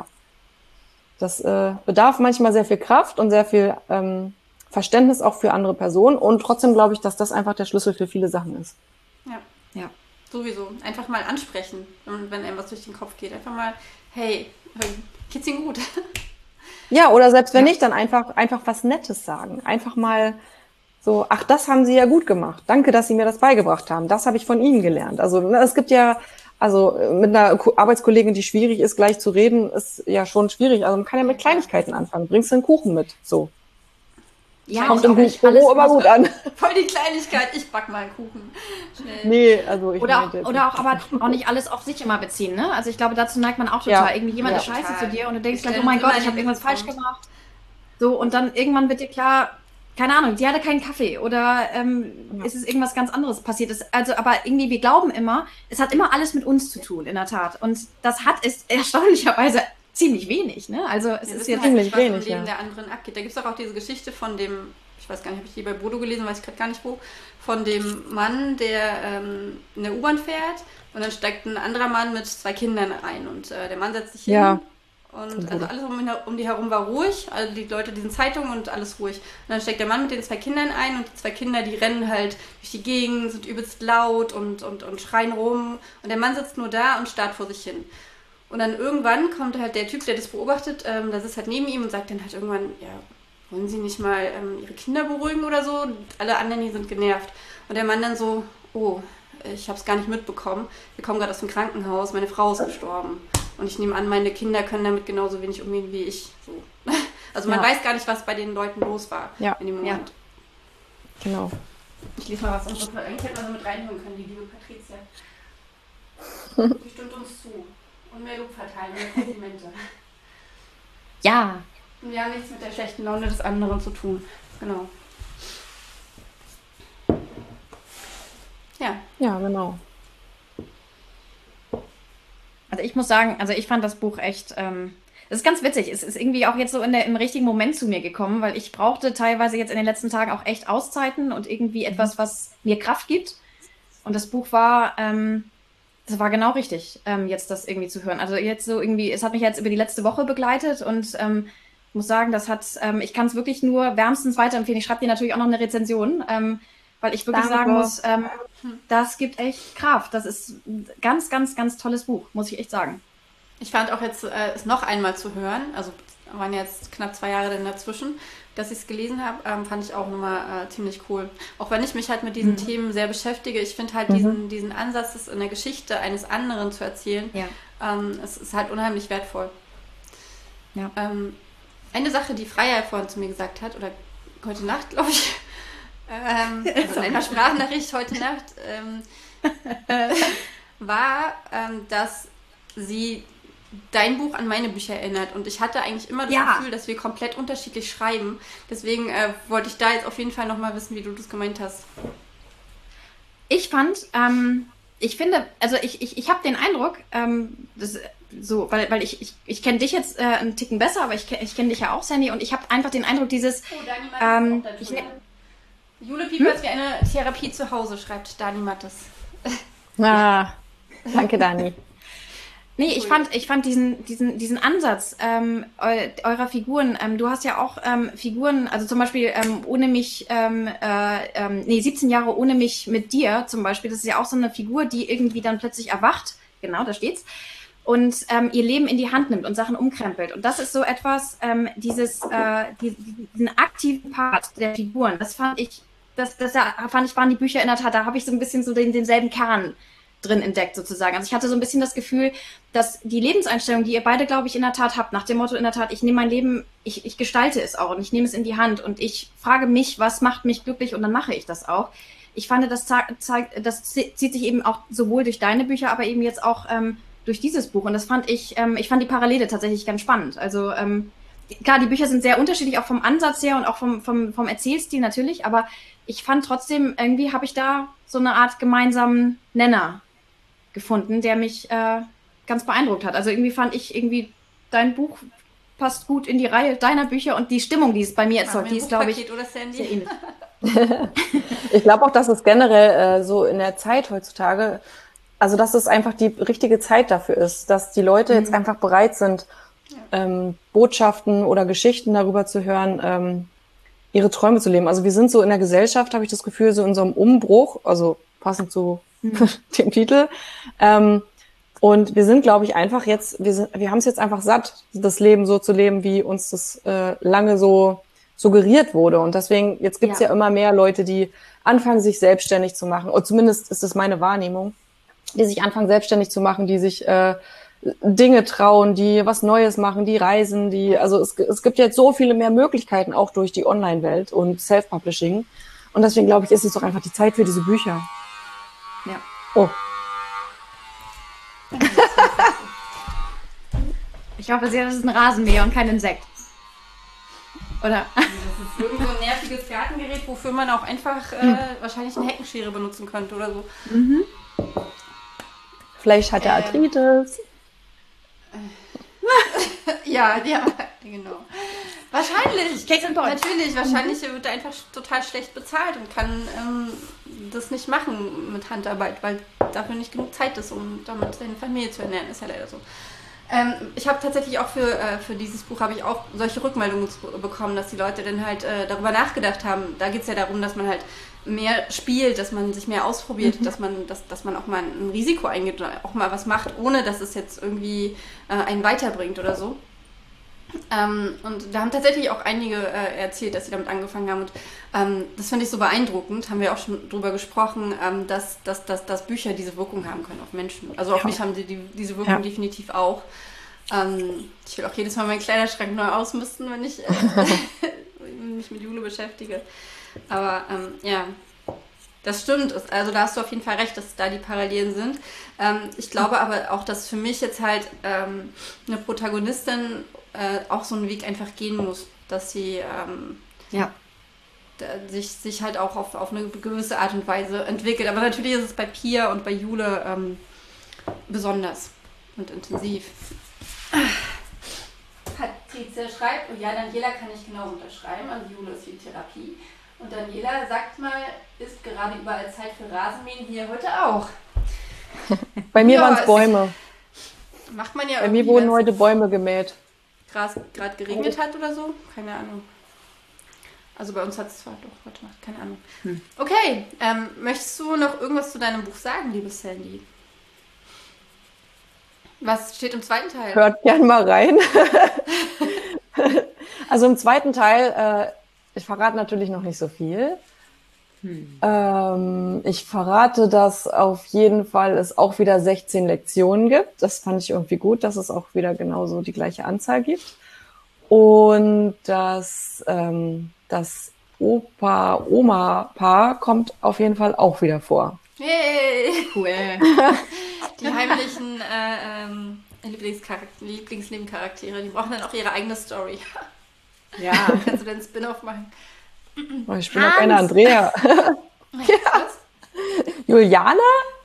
das äh, bedarf manchmal sehr viel Kraft und sehr viel ähm, Verständnis auch für andere Personen. Und trotzdem glaube ich, dass das einfach der Schlüssel für viele Sachen ist. Ja, ja. Sowieso. Einfach mal ansprechen. Und wenn einem was durch den Kopf geht, einfach mal, hey, geht's Ihnen gut? Ja, oder selbst wenn ja. nicht, dann einfach, einfach was Nettes sagen. Einfach mal so, ach, das haben Sie ja gut gemacht. Danke, dass Sie mir das beigebracht haben. Das habe ich von Ihnen gelernt. Also es gibt ja, also mit einer Arbeitskollegin, die schwierig ist, gleich zu reden, ist ja schon schwierig. Also man kann ja mit Kleinigkeiten anfangen. Bringst du einen Kuchen mit? So. Ja, kommt im Büro immer gut an. Voll die Kleinigkeit, ich back mal einen Kuchen. Schnell. Nee, also ich Oder, auch, oder auch aber auch nicht alles auf sich immer beziehen, ne? Also ich glaube, dazu neigt man auch total. Ja. Irgendwie jemand Ja. ist scheiße Total. zu dir und du denkst Ich gleich, oh stell mein immer Gott, ich in habe den irgendwas falsch Mittelpunkt. gemacht. So, und dann irgendwann wird dir klar, keine Ahnung, die hatte keinen Kaffee oder ähm, Ja. ist es irgendwas ganz anderes passiert. Es, also, aber irgendwie, wir glauben immer, es hat immer alles mit uns zu tun, in der Tat. Und das hat es erstaunlicherweise ziemlich wenig, ne? Also es Wir ist wissen jetzt... halt ziemlich nicht, was im wenig, Leben ja. der anderen abgeht. Da gibt es auch, auch diese Geschichte von dem, ich weiß gar nicht, habe ich die bei Bodo gelesen, weiß ich gerade gar nicht wo, von dem Mann, der ähm, in der U-Bahn fährt und dann steigt ein anderer Mann mit zwei Kindern ein und äh, der Mann setzt sich hin Ja. und also alles um, ihn, um die herum war ruhig, also die Leute lesen Zeitungen und alles ruhig. Und dann steigt der Mann mit den zwei Kindern ein und die zwei Kinder, die rennen halt durch die Gegend, sind übelst laut und, und, und schreien rum und der Mann sitzt nur da und starrt vor sich hin. Und dann irgendwann kommt halt der Typ, der das beobachtet, ähm, da sitzt halt neben ihm und sagt dann halt irgendwann, ja, wollen Sie nicht mal ähm, Ihre Kinder beruhigen oder so? Alle anderen hier sind genervt. Und der Mann dann so, oh, ich habe es gar nicht mitbekommen. Wir kommen gerade aus dem Krankenhaus, meine Frau ist gestorben. Und ich nehme an, meine Kinder können damit genauso wenig umgehen wie ich. So. Also man Ja. weiß gar nicht, was bei den Leuten los war Ja. in dem Moment. Genau. Ich lese mal, was unsere Enkel mal so mit reinhören können, die liebe Patricia. Die stimmt uns zu. Und mehr Lob verteilen, mehr Komplimente. Ja, Und wir haben nichts mit der schlechten Laune des anderen zu tun. Genau. Ja. Ja, genau. also ich muss sagen, also ich fand das Buch echt, ähm, das ist ganz witzig. Es ist irgendwie auch jetzt so in der, im richtigen Moment zu mir gekommen, weil ich brauchte teilweise jetzt in den letzten Tagen auch echt Auszeiten und irgendwie etwas, was mir Kraft gibt. Und das Buch war, ähm, das war genau richtig, ähm, jetzt das irgendwie zu hören. Also jetzt so irgendwie, es hat mich jetzt über die letzte Woche begleitet und ähm, ich muss sagen, das hat, ähm, ich kann es wirklich nur wärmstens weiterempfehlen. Ich schreibe dir natürlich auch noch eine Rezension, ähm, weil ich wirklich Danke. sagen muss, ähm, das gibt echt Kraft. Das ist ein ganz, ganz, ganz tolles Buch, muss ich echt sagen. Ich fand auch jetzt, äh, es noch einmal zu hören, also waren jetzt knapp zwei Jahre dann dazwischen, dass ich es gelesen habe, ähm, fand ich auch nochmal äh, ziemlich cool. Auch wenn ich mich halt mit diesen Mhm. Themen sehr beschäftige, ich finde halt Mhm. diesen, diesen Ansatz, das in der Geschichte eines anderen zu erzählen, Ja. ähm, es ist halt unheimlich wertvoll. Ja. Ähm, eine Sache, die Freya vorhin zu mir gesagt hat, oder heute Nacht, glaube ich, ähm, also in einer Sprachnachricht heute Nacht, ähm, war, ähm, dass sie dein Buch an meine Bücher erinnert. Und ich hatte eigentlich immer das Ja. Gefühl, dass wir komplett unterschiedlich schreiben. Deswegen äh, wollte ich da jetzt auf jeden Fall nochmal wissen, wie du das gemeint hast. Ich fand, ähm, ich finde, also ich, ich, ich habe den Eindruck, ähm, das, so, weil, weil ich, ich, ich kenne dich jetzt äh, einen Ticken besser, aber ich, ke- ich kenne dich ja auch, Sandy, und ich habe einfach den Eindruck, dieses, Oh, Dani Mattes Ähm, ist auch da ich drin. ne- Jule Pieper ist wie eine Therapie zu Hause, schreibt Dani Mattes. Ah, danke, Dani. nee, ich fand, ich fand diesen, diesen, diesen Ansatz ähm, eu, eurer Figuren, ähm, du hast ja auch ähm, Figuren, also zum Beispiel ähm, ohne mich, ähm, äh, ähm, nee, siebzehn Jahre ohne mich mit dir zum Beispiel, das ist ja auch so eine Figur, die irgendwie dann plötzlich erwacht, genau, da steht's, und ähm, ihr Leben in die Hand nimmt und Sachen umkrempelt. Und das ist so etwas, ähm, dieses, äh, die, diesen aktiven Part der Figuren, das fand ich, das, das ja, fand ich, waren die Bücher in der Tat, da habe ich so ein bisschen so den, denselben Kern drin entdeckt sozusagen. Also ich hatte so ein bisschen das Gefühl, dass die Lebenseinstellung, die ihr beide, glaube ich, in der Tat habt, nach dem Motto in der Tat, ich nehme mein Leben, ich, ich gestalte es auch und ich nehme es in die Hand und ich frage mich, was macht mich glücklich und dann mache ich das auch. Ich fand, das zeigt, das zieht sich eben auch sowohl durch deine Bücher, aber eben jetzt auch ähm, durch dieses Buch. Und das fand ich, ähm, ich fand die Parallele tatsächlich ganz spannend. Also ähm, klar, die Bücher sind sehr unterschiedlich, auch vom Ansatz her und auch vom, vom, vom Erzählstil natürlich, aber ich fand trotzdem, irgendwie habe ich da so eine Art gemeinsamen Nenner gefunden, der mich äh, ganz beeindruckt hat. Also irgendwie fand ich irgendwie, dein Buch passt gut in die Reihe deiner Bücher und die Stimmung, die es bei mir erzeugt, die ist, glaube ich, oder Sandy? sehr ähnlich. Ich glaube auch, dass es generell äh, so in der Zeit heutzutage, also dass es einfach die richtige Zeit dafür ist, dass die Leute Mhm. jetzt einfach bereit sind, ähm, Botschaften oder Geschichten darüber zu hören, ähm, ihre Träume zu leben. Also wir sind so in der Gesellschaft, habe ich das Gefühl, so in so einem Umbruch, also passend zu Mhm. dem Titel. Ähm, und wir sind, glaube ich, einfach jetzt, wir sind, wir haben es jetzt einfach satt, das Leben so zu leben, wie uns das äh, lange so suggeriert wurde. Und deswegen, jetzt gibt's ja. Ja. ja immer mehr Leute, die anfangen, sich selbstständig zu machen. Oder zumindest ist das meine Wahrnehmung, die sich anfangen, selbstständig zu machen, die sich äh, Dinge trauen, die was Neues machen, die reisen, die, also es, es gibt jetzt so viele mehr Möglichkeiten auch durch die Online-Welt und Self-Publishing. Und deswegen glaube ich, ist es doch einfach die Zeit für diese Bücher. Ja. Oh. Ich hoffe sehr, das ist ein Rasenmäher und kein Insekt. Oder? Das ist irgend so ein nerviges Gartengerät, wofür man auch einfach äh, wahrscheinlich eine Heckenschere benutzen könnte oder so. Mhm. Vielleicht hat er Äh. Arthritis. Ja, ja, genau. Wahrscheinlich. Case in point. Natürlich, wahrscheinlich wird er einfach total schlecht bezahlt und kann ähm, das nicht machen mit Handarbeit, weil dafür nicht genug Zeit ist, um damit seine Familie zu ernähren. Ist ja leider so. Ähm, ich habe tatsächlich auch für, äh, für dieses Buch habe ich auch solche Rückmeldungen zu, bekommen, dass die Leute dann halt äh, darüber nachgedacht haben. Da geht es ja darum, dass man halt mehr spielt, dass man sich mehr ausprobiert, mhm. dass man, dass, dass man auch mal ein Risiko eingeht oder auch mal was macht, ohne dass es jetzt irgendwie äh, einen weiterbringt oder so. Ähm, und da haben tatsächlich auch einige äh, erzählt, dass sie damit angefangen haben. Und ähm, das finde ich so beeindruckend, haben wir auch schon drüber gesprochen, ähm, dass, dass, dass, dass Bücher diese Wirkung haben können auf Menschen. Also auf ja. mich haben die, die diese Wirkung ja. definitiv auch. Ähm, ich will auch jedes Mal meinen Kleiderschrank neu ausmisten, wenn ich äh, mich mit Jule beschäftige. Aber ähm, ja, das stimmt. Also da hast du auf jeden Fall recht, dass da die Parallelen sind. Ähm, ich glaube aber auch, dass für mich jetzt halt ähm, eine Protagonistin äh, auch so einen Weg einfach gehen muss, dass sie ähm, ja. da, sich, sich halt auch auf, auf eine gewisse Art und Weise entwickelt. Aber natürlich ist es bei Pia und bei Jule ähm, besonders und intensiv. Patricia schreibt, und ja, Daniela kann ich genau unterschreiben, also Jule ist wie Therapie. Und Daniela sagt mal, ist gerade überall Zeit für Rasenmähen, hier heute auch. Bei mir ja, waren es Bäume. Macht man ja Bei mir wurden heute Bäume gemäht. Gras gerade geregnet hat oder so? Keine Ahnung. Also bei uns hat es zwar doch, warte mal, keine Ahnung. Hm. Okay, ähm, möchtest du noch irgendwas zu deinem Buch sagen, liebe Sandy? Was steht im zweiten Teil? Hört gern mal rein. Also im zweiten Teil, äh, ich verrate natürlich noch nicht so viel. Hm. Ähm, ich verrate, dass auf jeden Fall es auch wieder sechzehn Lektionen gibt. Das fand ich irgendwie gut, dass es auch wieder genauso die gleiche Anzahl gibt. Und dass ähm, das Opa-Oma-Paar kommt auf jeden Fall auch wieder vor. Hey! Cool. Die heimlichen äh, ähm, Lieblingscharakter- Lieblingsnebencharaktere, die brauchen dann auch ihre eigene Story. Ja. Kannst du denn einen Spin-off machen? Oh, ich bin doch keine Andrea. Ja. Juliana?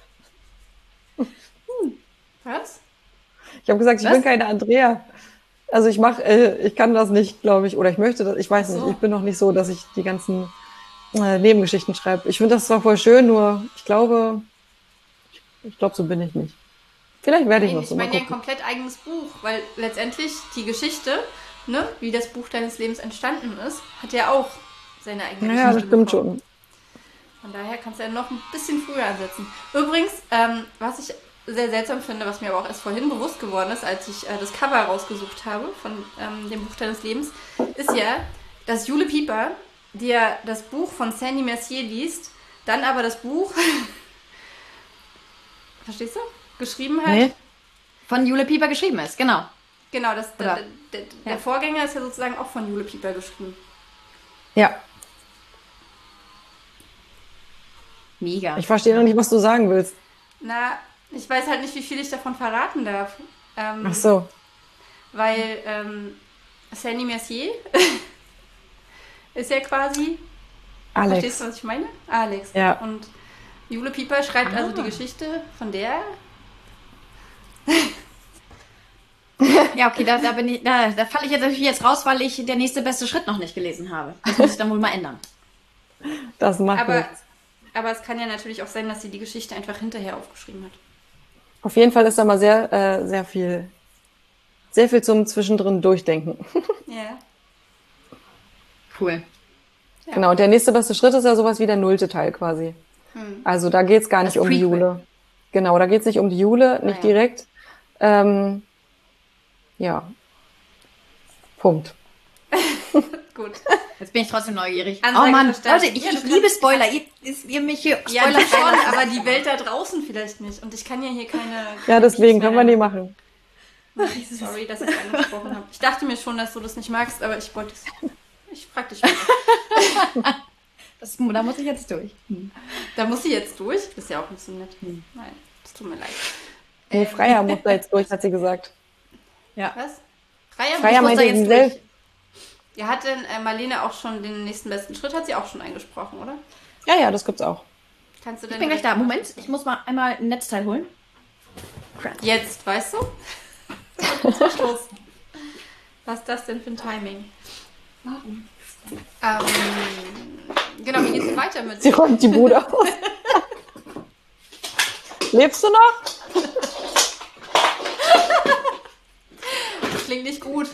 Hm. Was? Ich habe gesagt, ich Was? bin keine Andrea. Also ich mache, äh, ich kann das nicht, glaube ich, oder ich möchte das, ich weiß Ach so. nicht, ich bin noch nicht so, dass ich die ganzen äh, Nebengeschichten schreibe. Ich finde das zwar voll schön, nur ich glaube, ich, ich glaube, so bin ich nicht. Vielleicht werde ich Nein, noch so ich mal meine ja ein gucken. komplett eigenes Buch, weil letztendlich die Geschichte, ne, wie das Buch deines Lebens entstanden ist, hat ja auch seine eigene Ja, das Geschichte stimmt bekommen. schon. Von daher kannst du ja noch ein bisschen früher ansetzen. Übrigens, ähm, was ich sehr seltsam finde, was mir aber auch erst vorhin bewusst geworden ist, als ich äh, das Cover rausgesucht habe von ähm, dem Buch deines Lebens, ist ja, dass Jule Pieper, die ja das Buch von Sandy Mercier liest, dann aber das Buch, verstehst du, geschrieben hat. Nee. Von Jule Pieper geschrieben ist, genau. Genau, das, der, Oder? der, der, Ja. der Vorgänger ist ja sozusagen auch von Jule Pieper geschrieben. Ja, Mega. ich verstehe noch nicht, was du sagen willst. Na, ich weiß halt nicht, wie viel ich davon verraten darf. Ähm, Ach so. Weil ähm, Sandy Mercier ist ja quasi, Alex. verstehst du, was ich meine? Alex. Ja. Und Jule Pieper schreibt Ah. also die Geschichte von der. Ja, okay, da, da bin ich, da, da falle ich jetzt natürlich jetzt raus, weil ich der nächste beste Schritt noch nicht gelesen habe. Das muss ich dann wohl mal ändern. Das macht Aber, nichts. aber es kann ja natürlich auch sein, dass sie die Geschichte einfach hinterher aufgeschrieben hat. Auf jeden Fall ist da mal sehr, äh, sehr viel, sehr viel zum Zwischendrin durchdenken. Ja. Cool. Ja. Genau, und der nächste beste Schritt ist ja sowas wie der nullte Teil quasi. Hm. Also da geht's gar nicht Das um die Prequel. Jule. Genau, da geht's nicht um die Jule, nicht Ah, ja. direkt. Ähm, ja. Punkt. Gut. Jetzt bin ich trotzdem neugierig. Ansage oh Mann, verstanden. Leute, ich, Ja, du ich kannst- liebe Spoiler. Ihr, ist, ihr mich hier Ja, Spoiler du schon, aber die Welt da draußen vielleicht nicht. Und ich kann ja hier keine. Ja, deswegen keine können wir die machen. Sorry, dass ich es angesprochen habe. Ich dachte mir schon, dass du das nicht magst, aber ich wollte es. Ich frag dich mal. Das, da muss ich jetzt durch. Hm. Da muss sie jetzt durch? Ist ja auch nicht so nett. Hm. Nein, das tut mir leid. Nee, Freya muss da jetzt durch, hat sie gesagt. Ja. Was? Freya, Freya muss da jetzt durch. Selbst. Ja, hat denn äh, Marlene auch schon den nächsten besten Schritt, hat sie auch schon eingesprochen, oder? Ja, ja, das gibt's auch. Kannst du denn ich bin gleich da. Moment, ich muss mal einmal ein Netzteil holen. Crap. Jetzt, weißt du? Zum Schluss. Was ist das denn für ein Timing? Warum? Ähm, genau, wie geht's denn weiter mit? Sie räumt die Bude aus. Lebst du noch? Das klingt nicht gut.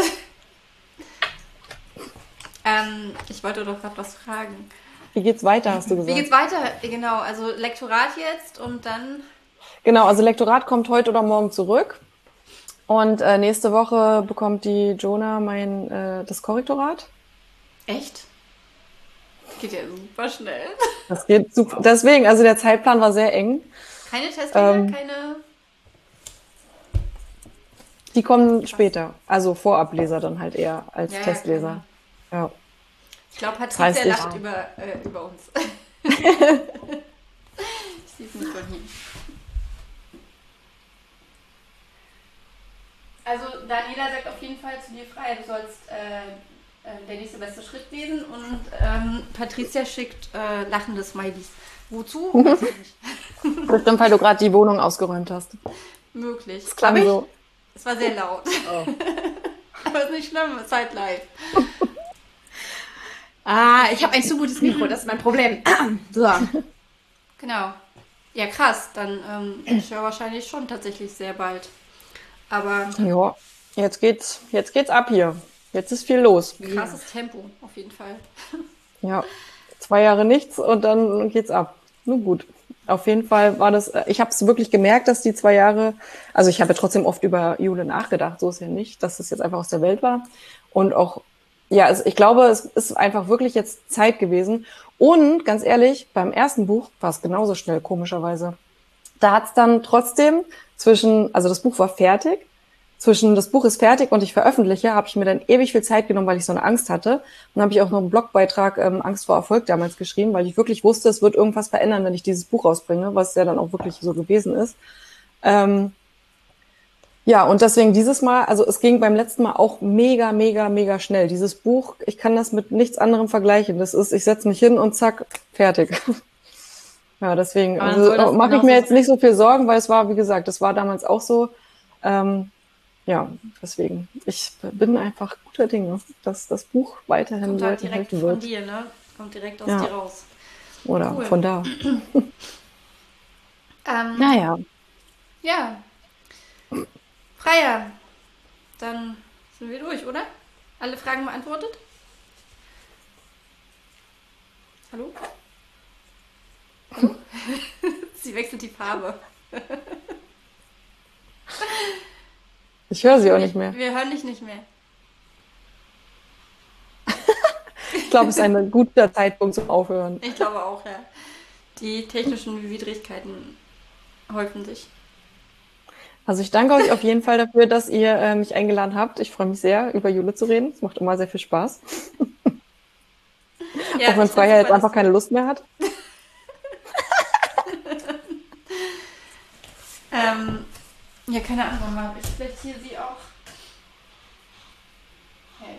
ähm, ich wollte doch gerade was fragen. Wie geht's weiter, hast du gesagt? Wie geht's weiter? Genau, also Lektorat jetzt und dann... Genau, also Lektorat kommt heute oder morgen zurück. Und äh, nächste Woche bekommt die Jonah mein äh, das Korrektorat. Echt? Geht ja super schnell. Das geht super. Deswegen, also der Zeitplan war sehr eng. Keine Testleser, ähm, keine... Die kommen später. Also Vorableser dann halt eher als ja, Testleser. Ja. ja. Ich glaube, Patricia das heißt, lacht ich... über, äh, über uns. Ich sehe es nicht von hier. Also Daniela sagt auf jeden Fall zu dir frei, du sollst äh, äh, der nächste beste Schritt lesen und ähm, Patricia schickt äh, lachende Smileys. Wozu? Weiß ich nicht. Bestimmt, weil du gerade die Wohnung ausgeräumt hast. Möglich. Das klang so. Es war sehr laut. Oh. Aber ist nicht schlimm, es ist halt live. Ah, ich habe ein zu gutes Mikro, das ist mein Problem. So. Genau. Ja, krass. Dann ähm, ich höre wahrscheinlich schon tatsächlich sehr bald. Aber ja, jetzt geht's, jetzt geht's ab hier. Jetzt ist viel los. Krasses Tempo, auf jeden Fall. Ja, zwei Jahre nichts und dann geht's ab. Nur gut. Auf jeden Fall war das, ich habe es wirklich gemerkt, dass die zwei Jahre, also ich habe ja trotzdem oft über Jule nachgedacht, so ist ja nicht, dass es jetzt einfach aus der Welt war. Und auch, ja, also ich glaube, es ist einfach wirklich jetzt Zeit gewesen. Und ganz ehrlich, beim ersten Buch war es genauso schnell, komischerweise. Da hat's dann trotzdem zwischen, also das Buch war fertig, zwischen das Buch ist fertig und ich veröffentliche, habe ich mir dann ewig viel Zeit genommen, weil ich so eine Angst hatte. Und dann habe ich auch noch einen Blogbeitrag ähm, Angst vor Erfolg damals geschrieben, weil ich wirklich wusste, es wird irgendwas verändern, wenn ich dieses Buch rausbringe, was ja dann auch wirklich so gewesen ist. Ähm, ja, und deswegen dieses Mal, also es ging beim letzten Mal auch mega, mega, mega schnell. Dieses Buch, ich kann das mit nichts anderem vergleichen. Das ist, ich setze mich hin und zack, fertig. Ja, deswegen also, mache ich mir jetzt nicht so viel Sorgen, weil es war, wie gesagt, das war damals auch so. Ähm, ja, deswegen. Ich bin einfach guter Dinge, dass das Buch weiterhin Kommt Leuten direkt helfen von wird. dir, ne? Kommt direkt aus ja. dir raus. Oder cool. von da. ähm, naja. Ja. Freya, dann sind wir durch, oder? Alle Fragen beantwortet? Hallo? Hallo? Sie wechselt die Farbe. Ich höre sie auch nicht mehr. Wir hören dich nicht mehr. Ich glaube, es ist ein guter Zeitpunkt zum Aufhören. Ich glaube auch, ja. Die technischen Widrigkeiten häufen sich. Also ich danke euch auf jeden Fall dafür, dass ihr äh, mich eingeladen habt. Ich freue mich sehr, über Jule zu reden. Es macht immer sehr viel Spaß. Ja, auch wenn Freya jetzt einfach keine Lust mehr hat. ähm, ja, keine Ahnung, mal. Ich platziere sie auch. Okay.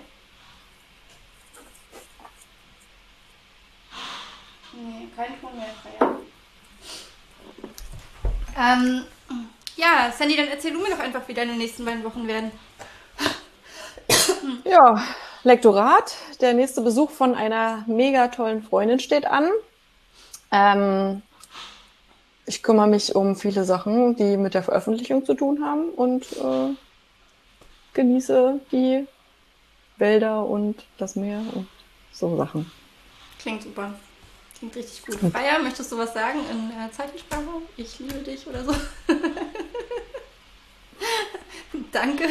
Nee, kein Ton mehr, Freya. Ähm, ja, Sandy, dann erzähl du mir doch einfach, wie deine nächsten beiden Wochen werden. Ja, Lektorat. Der nächste Besuch von einer mega tollen Freundin steht an. Ähm, ich kümmere mich um viele Sachen, die mit der Veröffentlichung zu tun haben und äh, genieße die Wälder und das Meer und so Sachen. Klingt super. Klingt richtig gut. Freya, möchtest du was sagen in äh, Zeichensprache? Ich liebe dich oder so? Danke.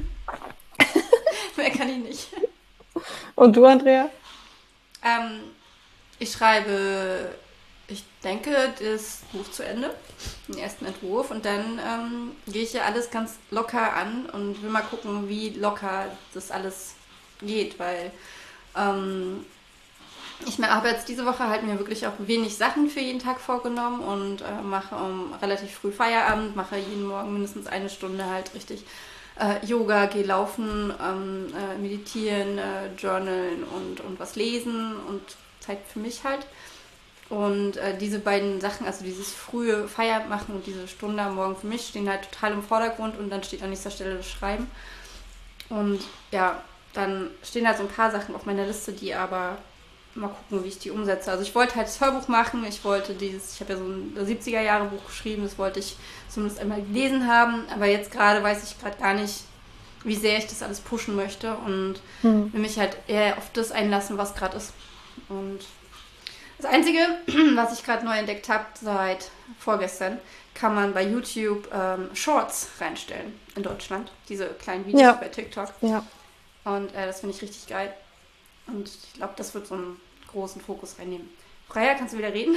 Mehr kann ich nicht. Und du, Andrea? Ähm, ich schreibe, ich denke das Buch zu Ende, den ersten Entwurf, und dann ähm, gehe ich ja alles ganz locker an und will mal gucken, wie locker das alles geht, weil ähm, ich mir habe jetzt diese Woche halt mir wirklich auch wenig Sachen für jeden Tag vorgenommen und äh, mache um relativ früh Feierabend, mache jeden Morgen mindestens eine Stunde halt richtig äh, Yoga, gehe laufen, ähm, äh, meditieren, äh, journalen und, und was lesen und Zeit für mich halt. Und äh, diese beiden Sachen, also dieses frühe Feierabend machen und diese Stunde am Morgen für mich, stehen halt total im Vordergrund, und dann steht an nächster Stelle das Schreiben. Und ja, dann stehen halt so ein paar Sachen auf meiner Liste, die aber mal gucken, wie ich die umsetze. Also ich wollte halt das Hörbuch machen, ich wollte dieses, ich habe ja so ein siebziger-Jahre-Buch geschrieben, das wollte ich zumindest einmal gelesen haben, aber jetzt gerade weiß ich gerade gar nicht, wie sehr ich das alles pushen möchte, und hm. will mich halt eher auf das einlassen, was gerade ist. Und das Einzige, was ich gerade neu entdeckt habe, seit vorgestern, kann man bei YouTube ähm, Shorts reinstellen in Deutschland. Diese kleinen Videos ja. bei TikTok. Ja. Und äh, das finde ich richtig geil. Und ich glaube, das wird so einen großen Fokus reinnehmen. Freya, kannst du wieder reden?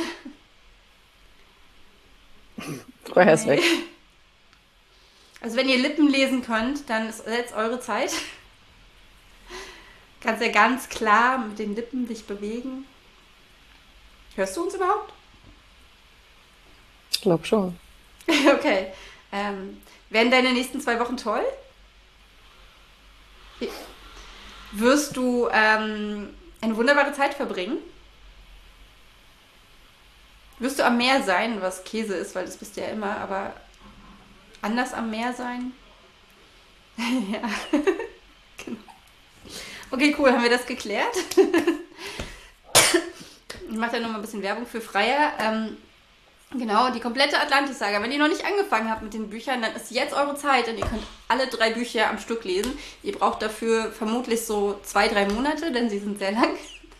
Freya ist weg. Also wenn ihr Lippen lesen könnt, dann ist jetzt eure Zeit. Kannst ja ganz klar mit den Lippen dich bewegen. Hörst du uns überhaupt? Ich glaube schon. Okay. Ähm, werden deine nächsten zwei Wochen toll? Wirst du ähm, eine wunderbare Zeit verbringen? Wirst du am Meer sein, was Käse ist, weil das bist du ja immer, aber anders am Meer sein? Ja. Genau. Okay, cool. Haben wir das geklärt? Ich mache da noch mal ein bisschen Werbung für Freya. Ähm, genau, die komplette Atlantis-Saga. Wenn ihr noch nicht angefangen habt mit den Büchern, dann ist jetzt eure Zeit, und ihr könnt alle drei Bücher am Stück lesen. Ihr braucht dafür vermutlich so zwei, drei Monate, denn sie sind sehr lang.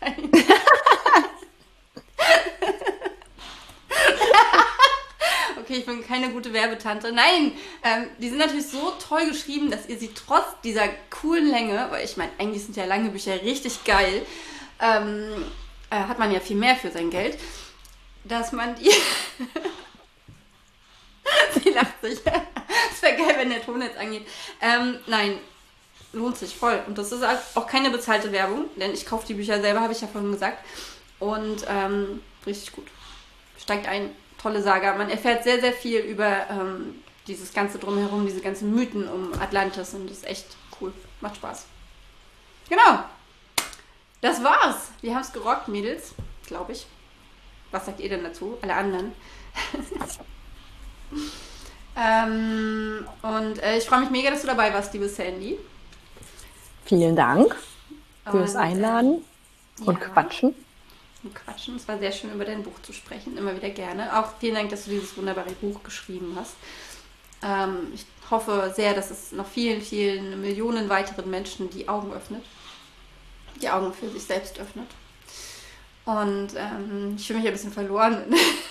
Okay, ich bin keine gute Werbetante. Nein, ähm, die sind natürlich so toll geschrieben, dass ihr sie trotz dieser coolen Länge, weil ich meine, eigentlich sind ja lange Bücher richtig geil, ähm, äh, hat man ja viel mehr für sein Geld, dass man die... Sie lacht sich. Es wäre geil, wenn der Ton jetzt angeht. Ähm, nein, lohnt sich voll. Und das ist auch keine bezahlte Werbung, denn ich kaufe die Bücher selber, habe ich ja vorhin gesagt. Und ähm, richtig gut. Steigt ein. Tolle Saga. Man erfährt sehr, sehr viel über ähm, dieses ganze Drumherum, diese ganzen Mythen um Atlantis, und das ist echt cool. Macht Spaß. Genau. Das war's. Wir haben es gerockt, Mädels. Glaube ich. Was sagt ihr denn dazu? Alle anderen. ähm, und äh, ich freue mich mega, dass du dabei warst, liebe Sandy. Vielen Dank fürs Einladen äh, und ja. Quatschen. Und quatschen. Es war sehr schön, über dein Buch zu sprechen. Immer wieder gerne. Auch vielen Dank, dass du dieses wunderbare Buch geschrieben hast. Ähm, ich hoffe sehr, dass es noch vielen, vielen Millionen weiteren Menschen die Augen öffnet. Die Augen für sich selbst öffnet. Und ähm, ich fühle mich ein bisschen verloren,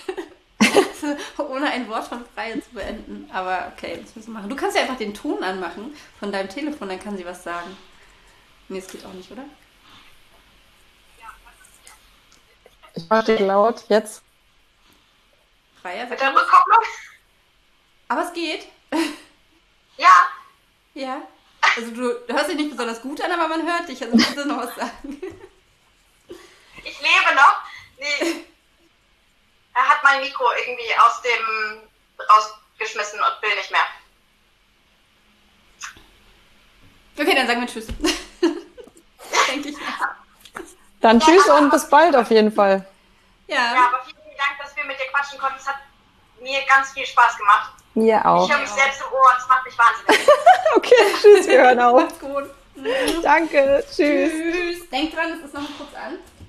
ohne ein Wort von Freya zu beenden. Aber okay, das müssen wir machen. Du kannst ja einfach den Ton anmachen von deinem Telefon, dann kann sie was sagen. Nee, das geht auch nicht, oder? Ich warte laut, jetzt. Freya, mit der Rückkopplung? Aber es geht. Ja. Ja. Also du, du hörst dich nicht besonders gut an, aber man hört dich. Also kannst du noch was sagen. Ich lebe noch. Nee. Er hat mein Mikro irgendwie aus dem rausgeschmissen und will nicht mehr. Okay, dann sagen wir Tschüss. Denke ich mal. Dann ja, tschüss und bis bald auf jeden Fall. Ja. Ja, aber vielen, vielen Dank, dass wir mit dir quatschen konnten. Es hat mir ganz viel Spaß gemacht. Mir auch. Ich höre mich selbst im Ohr und es macht mich wahnsinnig. Okay, tschüss, wir hören auf. Macht's gut. Danke, tschüss. Tschüss. Denk dran, es ist noch mal kurz an.